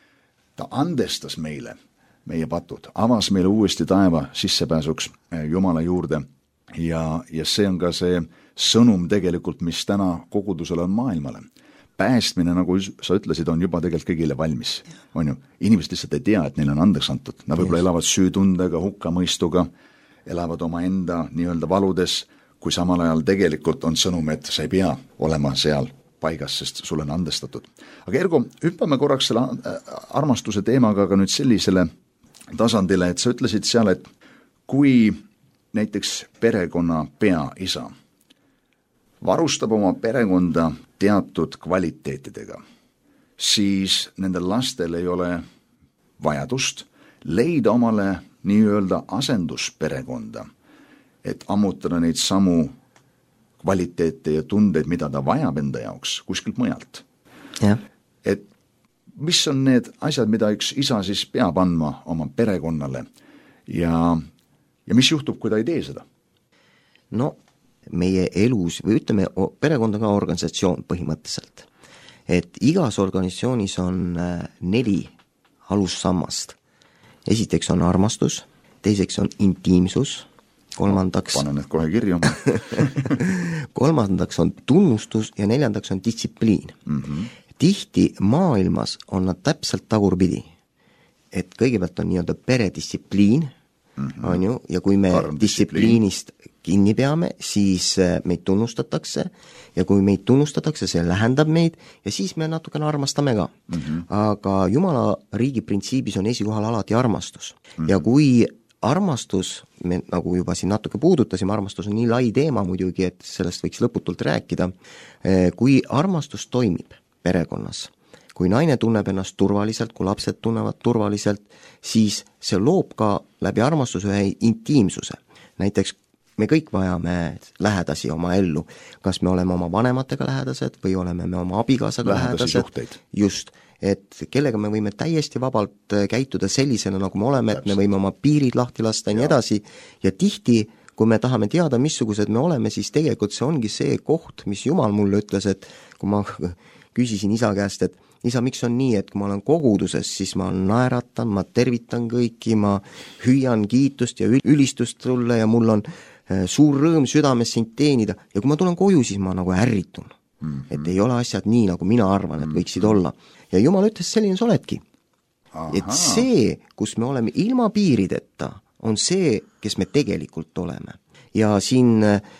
ta andestas meile meie patud, avas meile uuesti taeva sissepääsuks Jumala juurde ja, ja see on ka see sõnum tegelikult, mis täna kogudusel on maailmale. Päästmine, nagu sa ütlesid, on juba tegelikult kõigile valmis. On ju? Inimesed lihtsalt ei tea, et neil on andeks antud. Nad võib-olla elavad süütundega, hukkamõistuga, elavad oma enda nii-öelda valudes, kui samal ajal tegelikult on sõnum, et sa ei pea olema seal paigas, sest sulle on andestatud. Aga Ergo, hüppame korraks selle armastuse teemaga ka nüüd sellisele tasandile, et sa ütlesid seal, et kui näiteks perekonna peaisa varustab oma perekonda teatud kvaliteetidega, siis nendel lastel ei ole vajadust leida omale nii-öelda asendusperekonda, et ammutada neid samu kvaliteete ja tundeid, mida ta vajab enda jaoks kuskilt mujalt. jah. Et mis on need asjad, mida üks isa siis peab andma oma perekonnale ja, ja mis juhtub, kui ta ei tee seda? No meie elus, või ütleme, perekond on ka organisatsioon põhimõtteliselt. Et igas organisatsioonis on neli alussammast. Esiteks on armastus, teiseks on intiimsus, kolmandaks panen need kohe kirju. kolmandaks on tunnustus ja neljandaks on distsipliin. Mm-hmm. Tihti maailmas on nad täpselt tagurpidi. Et kõigepealt on nii-öelda peredistsipliin, mm-hmm. on ju, ja kui me Karm distsipliinist kinni peame, siis meid tunnustatakse ja kui meid tunnustatakse, see lähendab meid ja siis me natukene armastame ka. Mm-hmm. Aga Jumala riigi printsiibis on esikohal alati armastus. Mm-hmm. Ja kui armastus, me nagu juba siin natuke puudutasime, armastus on nii lai teema muidugi, et sellest võiks lõputult rääkida, kui armastus toimib perekonnas, kui naine tunneb ennast turvaliselt, kui lapsed tunnevad turvaliselt, siis see loob ka läbi armastuse ühe intiimsuse. Näiteks me kõik vajame lähedasi oma ellu, kas me oleme oma vanematega lähedased või oleme me oma abikaasaga lähedasi lähedased. Suhteid. Just, et kellega me võime täiesti vabalt käituda sellisena, nagu me oleme, et me võime oma piirid lahti lasta ja nii edasi. Ja tihti, kui me tahame teada, missugused me oleme, siis tegelikult see ongi see koht, mis Jumal mulle ütles, et kui ma küsisin isa käest, et isa, miks on nii, et kui ma olen koguduses, siis ma naeratan, ma tervitan kõiki, ma hüüan kiitust ja ülistust sulle ja mul on suur rõõm südames sind teenida ja kui ma tulen koju, siis ma nagu ärritun. Mm-hmm. Et ei ole asjad nii, nagu mina arvan, et võiksid mm-hmm. olla. Ja Jumal ütles, selline sa oledki. Aha. Et see, kus me oleme ilma piirideta, on see, kes me tegelikult oleme. Ja siin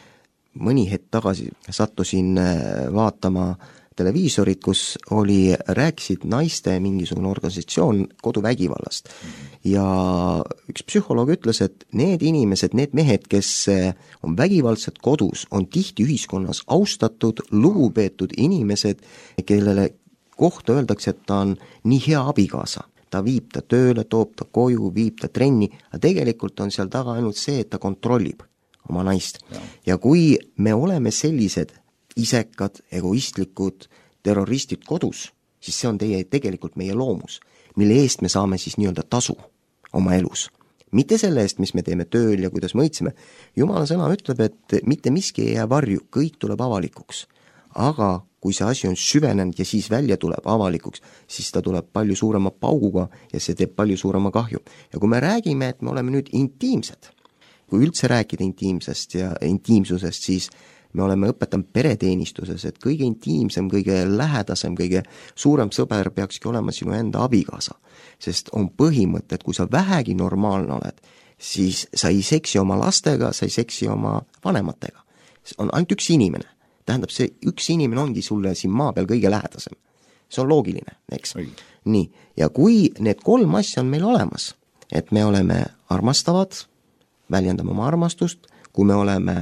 mõni hetk tagasi sattusin vaatama televiisorit, kus oli, rääkisid naiste mingisugune organisatsioon koduvägivallast. Ja üks psühholoog ütles, et need inimesed, need mehed, kes on vägivaldsed kodus, on tihti ühiskonnas austatud, lugupeetud inimesed, kellele kohta öeldakse, et ta on nii hea abikaasa. Ta viib ta tööle, toob ta koju, viib ta trenni, aga tegelikult on seal taga ainult see, et ta kontrollib oma naist. Ja, ja kui me oleme sellised isekad, egoistlikud, terroristid kodus, siis see on teie, tegelikult meie loomus, mille eest me saame siis nii-öelda tasu oma elus. Mitte selle eest, mis me teeme tööl ja kuidas mõitseme. Jumala sõna ütleb, et mitte miski ei jää varju, kõik tuleb avalikuks. Aga kui see asi on süvenenud ja siis välja tuleb avalikuks, siis ta tuleb palju suurema pauguga ja see teeb palju suurema kahju. Ja kui me räägime, et me oleme nüüd intiimsed, kui üldse rääkida intiimsest ja intiimsusest, siis me oleme õpetanud pereteenistuses, et kõige intiimsem, kõige lähedasem, kõige suurem sõber peakski olema sinu enda abikaasa. Sest on põhimõte, et kui sa vähegi normaalne oled, siis sa ei seksi oma lastega, sa ei seksi oma vanematega. On ainult üks inimene. Tähendab, see üks inimene ongi sulle siin maa peal kõige lähedasem. See on loogiline, eks? Nii, ja kui need kolm asja on meil olemas, et me oleme armastavad, väljendame oma armastust, kui me oleme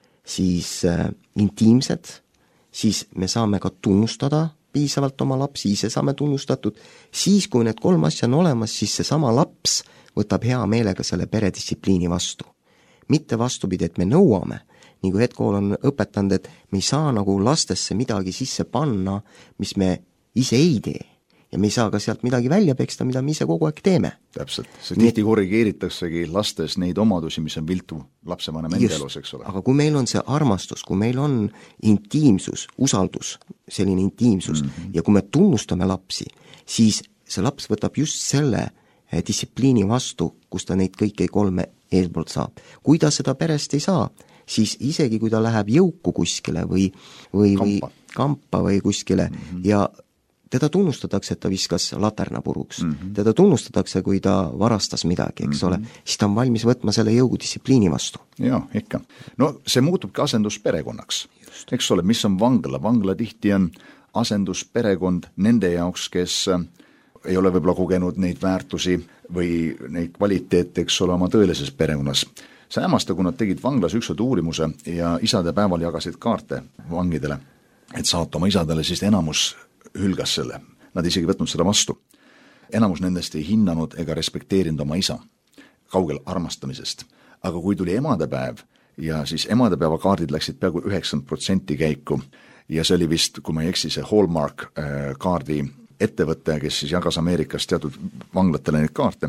siis äh, intiimsed, siis me saame ka tunnustada piisavalt oma lapsi, ise saame tunnustatud, siis kui need kolm asja on olemas, siis see sama laps võtab hea meelega selle peredistsipliini vastu. Mitte vastupidi, et me nõuame, nii kui hetkool on õpetanud, et me ei saa nagu lastesse midagi sisse panna, mis me ise ei tee. Ja me ei saa ka sealt midagi välja peksta, mida me ise kogu aeg teeme. Täpselt, see tihti korrigeeritaksegi lastes neid omadusi, mis on viltu lapsevanem enda elus, eks ole. Aga kui meil on see armastus, kui meil on intiimsus, usaldus, selline intiimsus, mm-hmm. ja kui me tunnustame lapsi, siis see laps võtab just selle distsipliini vastu, kus ta neid kõiki kolme eelpoolt saab. Kui ta seda perest ei saa, siis isegi kui ta läheb jõuku kuskile või, või, kampa. või kampa või kuskile mm-hmm. ja teda tunnustatakse, et ta viskas laterna puruks mm. -hmm. teda tunnustatakse, kui ta varastas midagi, eks mm -hmm. ole, siis ta on valmis võtma selle jõudistsipliini vastu. Jaa, ikka. No see muutubki asendusperekonnaks. Eks ole, mis on vangla? Vangla tihti on asendusperekond nende jaoks, kes ei ole võib-olla kogenud neid väärtusi või neid kvaliteete, eks ole, oma tõelises perekonnas. See hämmasta, kui nad tegid vanglas ükskord uurimuse ja isade päeval jagasid kaarte vangidele, et saata oma isadele, siis enamus hülgas selle. Nad isegi võtnud seda vastu. Enamus nendest ei hinnanud ega respekteerinud oma isa, kaugel armastamisest. Aga kui tuli emadepäev ja siis emadepäeva kaardid läksid peaaegu üheksakümmend protsenti käiku ja see oli vist, kui ma ei eksi, see Hallmark kaardi ettevõte, kes siis jagas Ameerikas teatud vanglatele neid kaarte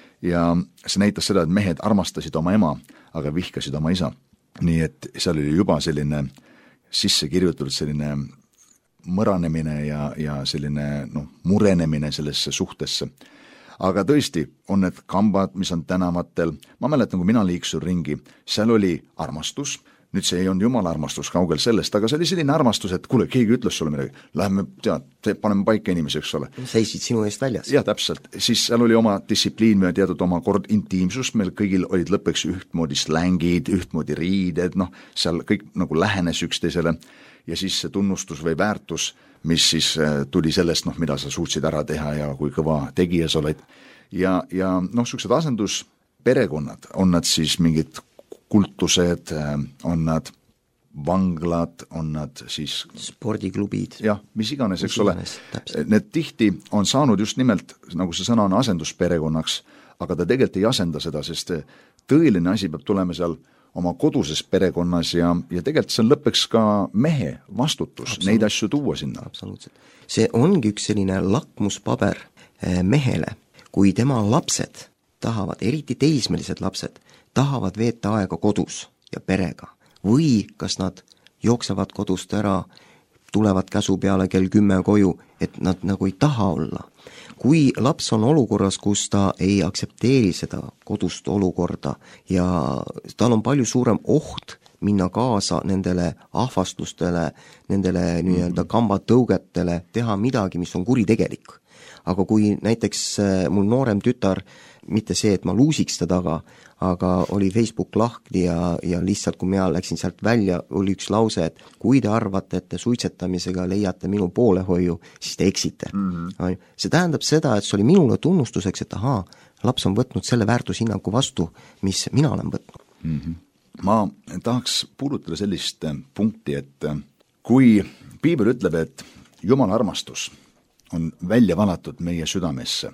ja see näitas seda, et mehed armastasid oma ema, aga vihkasid oma isa. Nii et seal oli juba selline sisse kirjutatud selline mõranemine ja, ja selline noh, murenemine sellesse suhtesse. Aga tõesti on need kambad, mis on tänavatel, ma mäletan, kui mina liiksun ringi, seal oli armastus, nüüd see ei olnud jumala armastus kaugel sellest, aga see oli selline armastus, et kuule, keegi ütles sulle midagi, läheme, tead, paneme paika inimesi, eks ole. Seisid sinu eest väljas. Jah, täpselt. Siis seal oli oma distsipliin ja teatud oma kord intiimsust, meil kõigil olid lõppeks ühtmoodi slängid, ühtmoodi riided, noh, seal kõik nagu lähenes üksteisele ja siis see tunnustus või väärtus, mis siis tuli sellest, noh, mida sa suutsid ära teha ja kui kõva tegija sa oled. Ja, ja noh, suksed asendusperekonnad, on nad siis mingid kultused, on nad vanglad, on nad siis spordiklubid. Jah, mis iganes, eks ole. Need tihti on saanud just nimelt, nagu see sõna on asendusperekonnaks, aga ta tegelikult ei asenda seda, sest tõeline asi peab tulema seal oma koduses perekonnas ja, ja tegelikult see lõppeks ka mehe vastutus neid asju tuua sinna. Absoluutselt. See ongi üks selline lakmuspaber mehele, kui tema lapsed tahavad, eriti teismelised lapsed, tahavad veeta aega kodus ja perega või kas nad jooksevad kodust ära, tulevad käsu peale kell kümme koju, et nad nagu ei taha olla. Kui laps on olukorras, kus ta ei aktsepteeri seda kodust olukorda ja tal on palju suurem oht minna kaasa nendele ahvastustele, nendele nii-öelda kambatõugetele, teha midagi, mis on kuritegelik. Aga kui näiteks mul noorem tütar, mitte see, et ma luusiks ta taga, aga oli Facebook lahti ja, ja lihtsalt kui mina läksin sealt välja, oli üks lause, et kui te arvate, et te suitsetamisega leiate minu poolehoiu, siis te eksite. Mm-hmm. See tähendab seda, et see oli minule tunnustuseks, et ahaa, laps on võtnud selle väärtushinnangu vastu, mis mina olen võtnud. Mm-hmm. Ma tahaks puudutada sellist punkti, et kui Piibel ütleb, et Jumala armastus on välja valatud meie südamesse,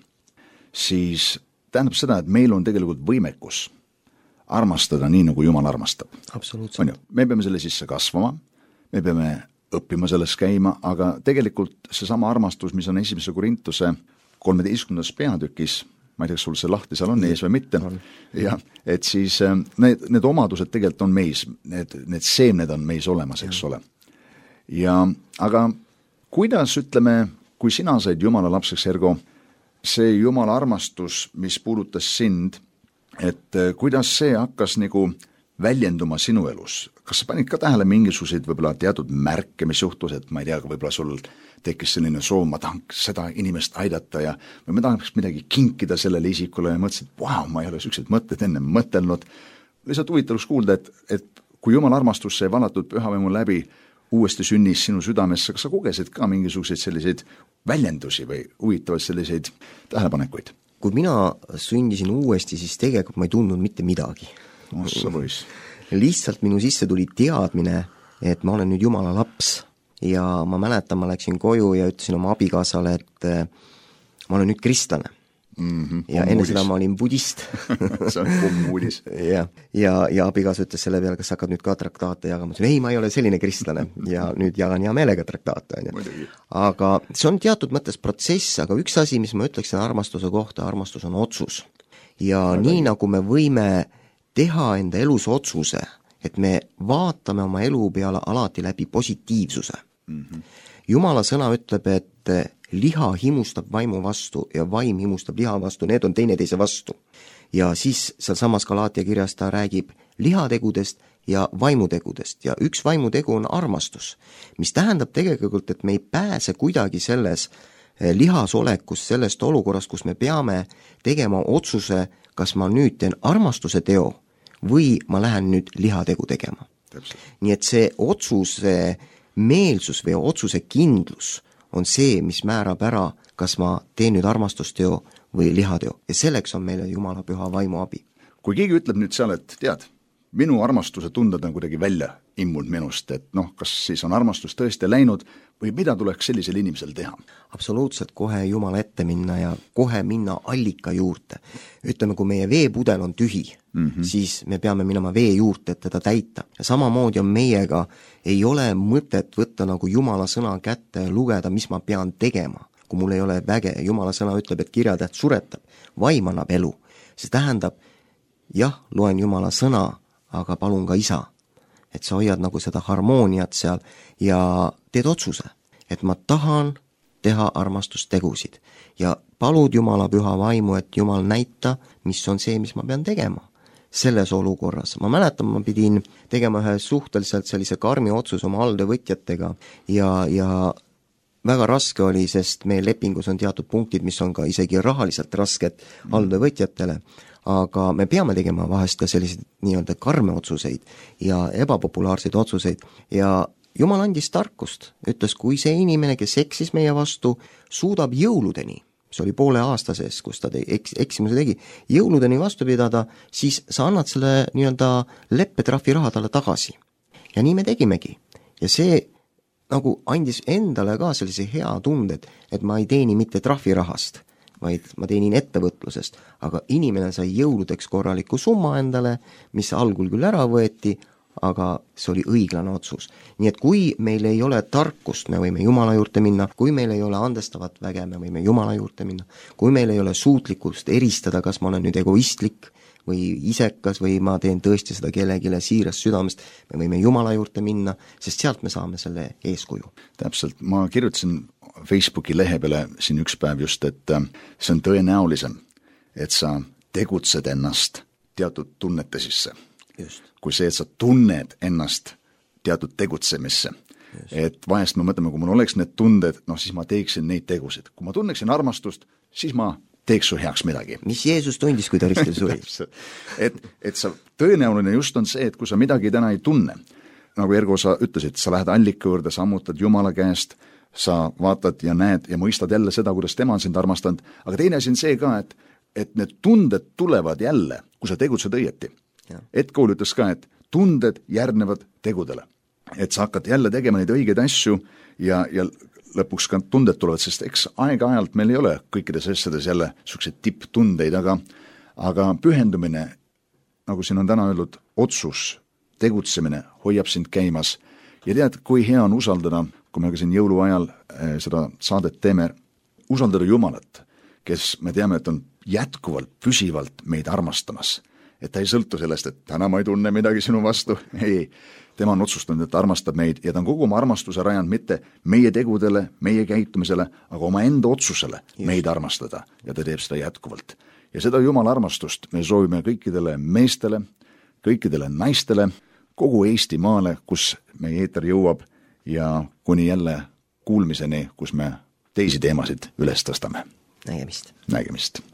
siis tähendab seda, et meil on tegelikult võimekus armastada nii, nagu Jumal armastab. Absoluutselt. Me peame selle sisse kasvama, me peame õppima selles käima, aga tegelikult seesama armastus, mis on esimese Korintuse kolmeteistkümnendas peatükis, ma ei tea, sul see lahti seal on ees või mitte, ja et siis need, need omadused tegelikult on meis, need, need seemned on meis olemas, eks ole. Ja, aga kuidas, ütleme, kui sina said Jumala lapseks, Ergo, see Jumala armastus, mis puudutas sind, et kuidas see hakkas nagu väljenduma sinu elus? Kas sa panid ka tähele mingisuguseid võib-olla teatud märke, mis juhtus, et ma ei tea, võib-olla sul tekkis selline soov, ma tahan seda inimest aidata ja või ma tahaks midagi kinkida sellele isikule ja mõtlesin, et vau, ma ei ole sellised mõtted enne mõtelnud. Lihtsalt huvitavaks kuulda, et, et kui Jumala armastus sai valatud pühavaimu läbi, uuesti sünnis sinu südamesse, kas sa kogesid ka mingisuguseid selliseid väljendusi või huvitavaid selliseid tähelepanekuid? Kui mina sündisin uuesti, siis tegelikult ma ei tundnud mitte midagi. Lihtsalt minu sisse tuli teadmine, et ma olen nüüd Jumala laps ja ma mäletan, ma läksin koju ja ütlesin oma abikaasale, et ma olen nüüd kristlane. Mm-hmm, ja enne seda ma olin budist. See on kommuudis. ja, ja, ja abikaas ütles selle peale, kas hakkad nüüd ka traktaate jagama. Ei, ma ei ole selline kristlane ja nüüd jagan hea meelega traktaate. Aga see on teatud mõttes protsess, aga üks asi, mis ma ütleksin armastuse kohta, armastus on otsus. Ja aga nii nagu me võime teha enda elus otsuse, et me vaatame oma elu peale alati läbi positiivsuse. Mm-hmm. Jumala sõna ütleb, et liha himustab vaimu vastu ja vaim himustab liha vastu, need on teineteise vastu. Ja siis seal samas Galaatia kirjas ta räägib lihategudest ja vaimutegudest ja üks vaimutegu on armastus, mis tähendab tegelikult, et me ei pääse kuidagi selles lihasolekust, sellest olukorrast, kus me peame tegema otsuse, kas ma nüüd teen armastuse teo või ma lähen nüüd lihategu tegema. Nii et see otsuse meelsus või otsuse kindlus on see, mis määrab ära, kas ma teen nüüd armastusteo või lihateo. Ja selleks on meile Jumala püha vaimu abi. Kui keegi ütleb nüüd seal, et tead, minu armastuse tunded on kuidagi välja immunud minust, et noh, kas siis on armastus tõesti läinud või mida tuleks sellisel inimesel teha? Absoluutselt kohe Jumala ette minna ja kohe minna allika juurde. Ütleme, kui meie veepudel on tühi, mm-hmm. siis me peame minema vee juurde, et teda täita. Ja samamoodi on meiega, ei ole mõtet võtta nagu Jumala sõna kätte ja lugeda, mis ma pean tegema. Kui mul ei ole väge, Jumala sõna ütleb, et kirjatäht suretab, vaim annab elu. See tähendab, jah, loen Jumala sõna, aga palun ka isa, et sa hoiad nagu seda harmooniat seal ja teed otsuse, et ma tahan teha armastustegusid ja palud Jumala püha vaimu, et Jumal näita, mis on see, mis ma pean tegema selles olukorras. Ma mäletan, ma pidin tegema ühe suhteliselt sellise karmi otsuse oma alltöövõtjatega ja, ja väga raske oli, sest meie lepingus on teatud punktid, mis on ka isegi rahaliselt rasked alltöövõtjatele, aga me peame tegema vahest ka selliseid nii-öelda karme otsuseid ja ebapopulaarseid otsuseid ja Jumal andis tarkust, ütles, kui see inimene, kes eksis meie vastu, suudab jõuludeni, see oli poole aasta sees, kus ta te, eks, eksimuse tegi, jõuludeni vastu pidada, siis sa annad selle nii-öelda leppetrahvi raha talle tagasi. Ja nii me tegimegi. Ja see nagu andis endale ka sellise hea tunded, et ma ei teeni mitte trahvirahast, vaid ma teenin ettevõtlusest, aga inimene sai jõuludeks korraliku summa endale, mis algul küll ära võeti, aga see oli õiglane otsus. Nii et kui meil ei ole tarkust, me võime Jumala juurde minna, kui meil ei ole andestavat väge, me võime Jumala juurde minna, kui meil ei ole suutlikkust eristada, kas ma olen nüüd egoistlik või isekas või ma teen tõesti seda kellegile siirast südamest, me võime Jumala juurde minna, sest sealt me saame selle eeskuju. Täpselt, ma kirjutasin Facebooki lehe peale siin üks päev just, et see on tõenäolisem, et sa tegutsed ennast teatud tunnete sisse. Just. Kui see, et sa tunned ennast teatud tegutsemisse. Just. Et vahest me mõtleme, kui mul oleks need tunded, noh siis ma teeksin neid tegusid. Kui ma tunneksin armastust, siis ma teeks su heaks midagi. Mis Jeesus tundis, kui ta ristil suri? et, et sa tõenäoline just on see, et kui sa midagi täna ei tunne, nagu Ergo sa ütlesid, sa lähed allika juurde, sa ammutad Jumala käest, sa vaatad ja näed ja mõistad jälle seda, kuidas tema on sind armastanud, aga teine asi on see ka, et, et need tunded tulevad jälle, kui sa tegutsed õieti. Ed Kool ütles ka, et tunded järgnevad tegudele. Et sa hakkad jälle tegema neid õigeid asju ja, ja lõpuks ka tunded tulevad, sest eks aeg-ajalt meil ei ole kõikides asjades jälle selliseid tipptundeid, aga, aga pühendumine, nagu siin on täna öeldud, otsus, tegutsemine hoiab sind käimas. Ja tead, kui hea on usaldada, kui me ka siin jõuluajal eh, seda saadet teeme, usaldada Jumalat, kes me teame, et on jätkuvalt, püsivalt meid armastamas. Et ta ei sõltu sellest, et täna ma ei tunne midagi sinu vastu. Ei, tema on otsustanud, et ta armastab meid ja ta on kogu oma armastuse rajanud mitte meie tegudele, meie käitumisele, aga oma enda otsusele yes. meid armastada ja ta teeb seda jätkuvalt. Ja seda Jumala armastust me soovime kõikidele meestele, kõikidele naistele, kogu Eestimaale, kus meie eeter jõuab ja kuni jälle kuulmiseni, kus me teisi teemasid üles tõstame. Nägemist. Nägemist.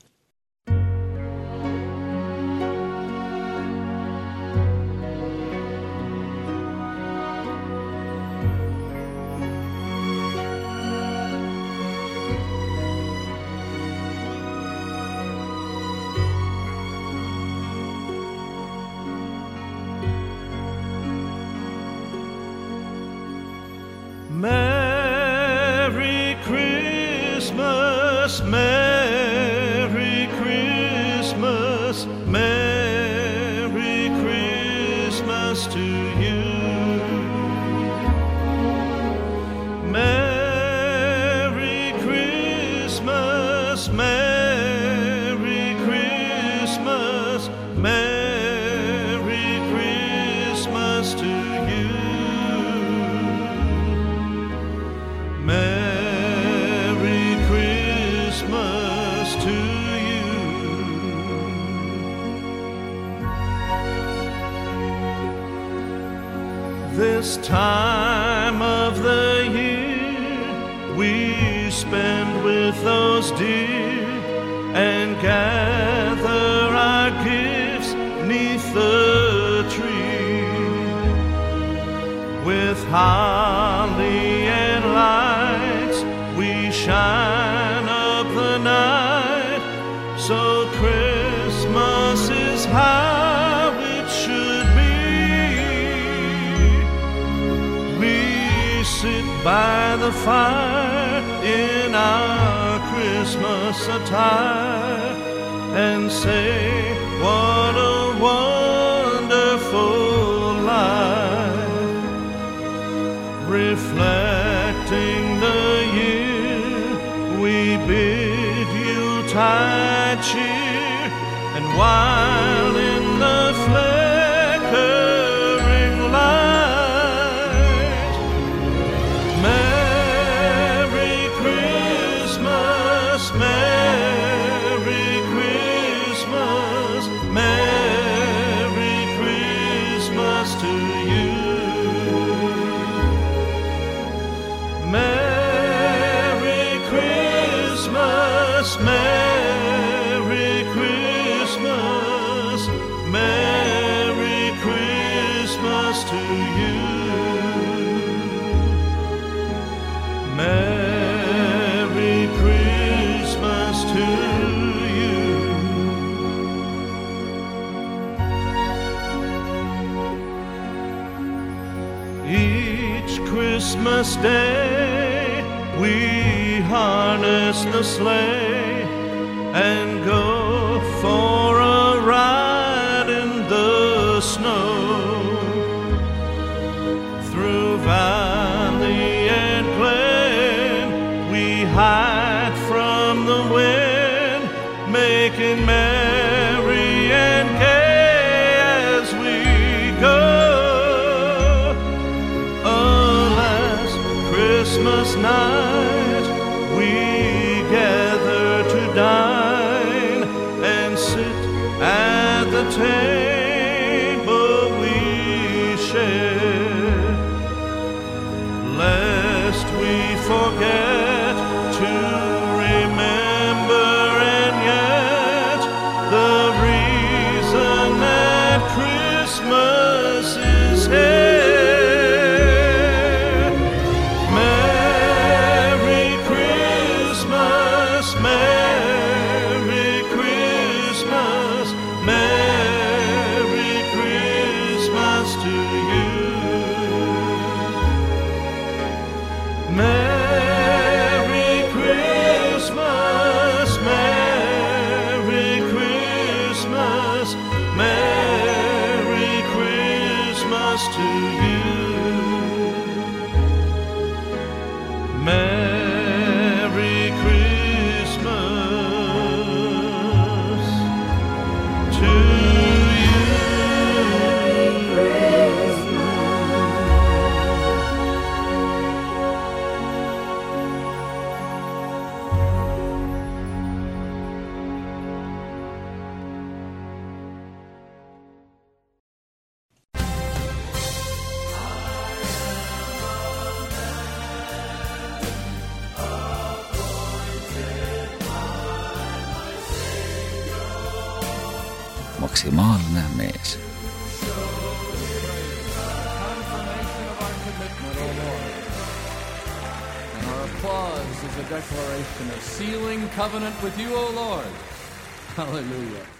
Merry Christmas, Merry Christmas, Merry Christmas to you. Merry Christmas, Merry Christmas, Merry Christmas to you. Merry Christmas to you. This time of the year we spend with those dear and gather our gifts neath the tree. With holly and lights we shine up the night, so Christmas is how it should be. We sit by the fire in our Christmas attire and say, what a wonderful life. Reflecting the year, we bid Yuletide cheer, and while in the flickering light, Merry Christmas, Merry Christmas, Merry Christmas to you. Merry Christmas, Merry Christmas, Merry Christmas to you. Merry Christmas to you. Each Christmas day we harness the sleigh and go for a ride in the snow. Through valley and glen we hide from the wind, making merry and gay as we go. Alas, Christmas night we gather to dine and sit at the table we share, lest we forget to remember, and yet the reason that Christmas is here. Merry Christmas, Merry Christmas, Merry Christmas to you. Merry Christmas, Merry Christmas, Merry Christmas to you. Merry Christmas to you. Maksimaalne mees. Confirmation of our commitment, O Lord. And our applause is a declaration of sealing covenant with you, O Lord. Hallelujah.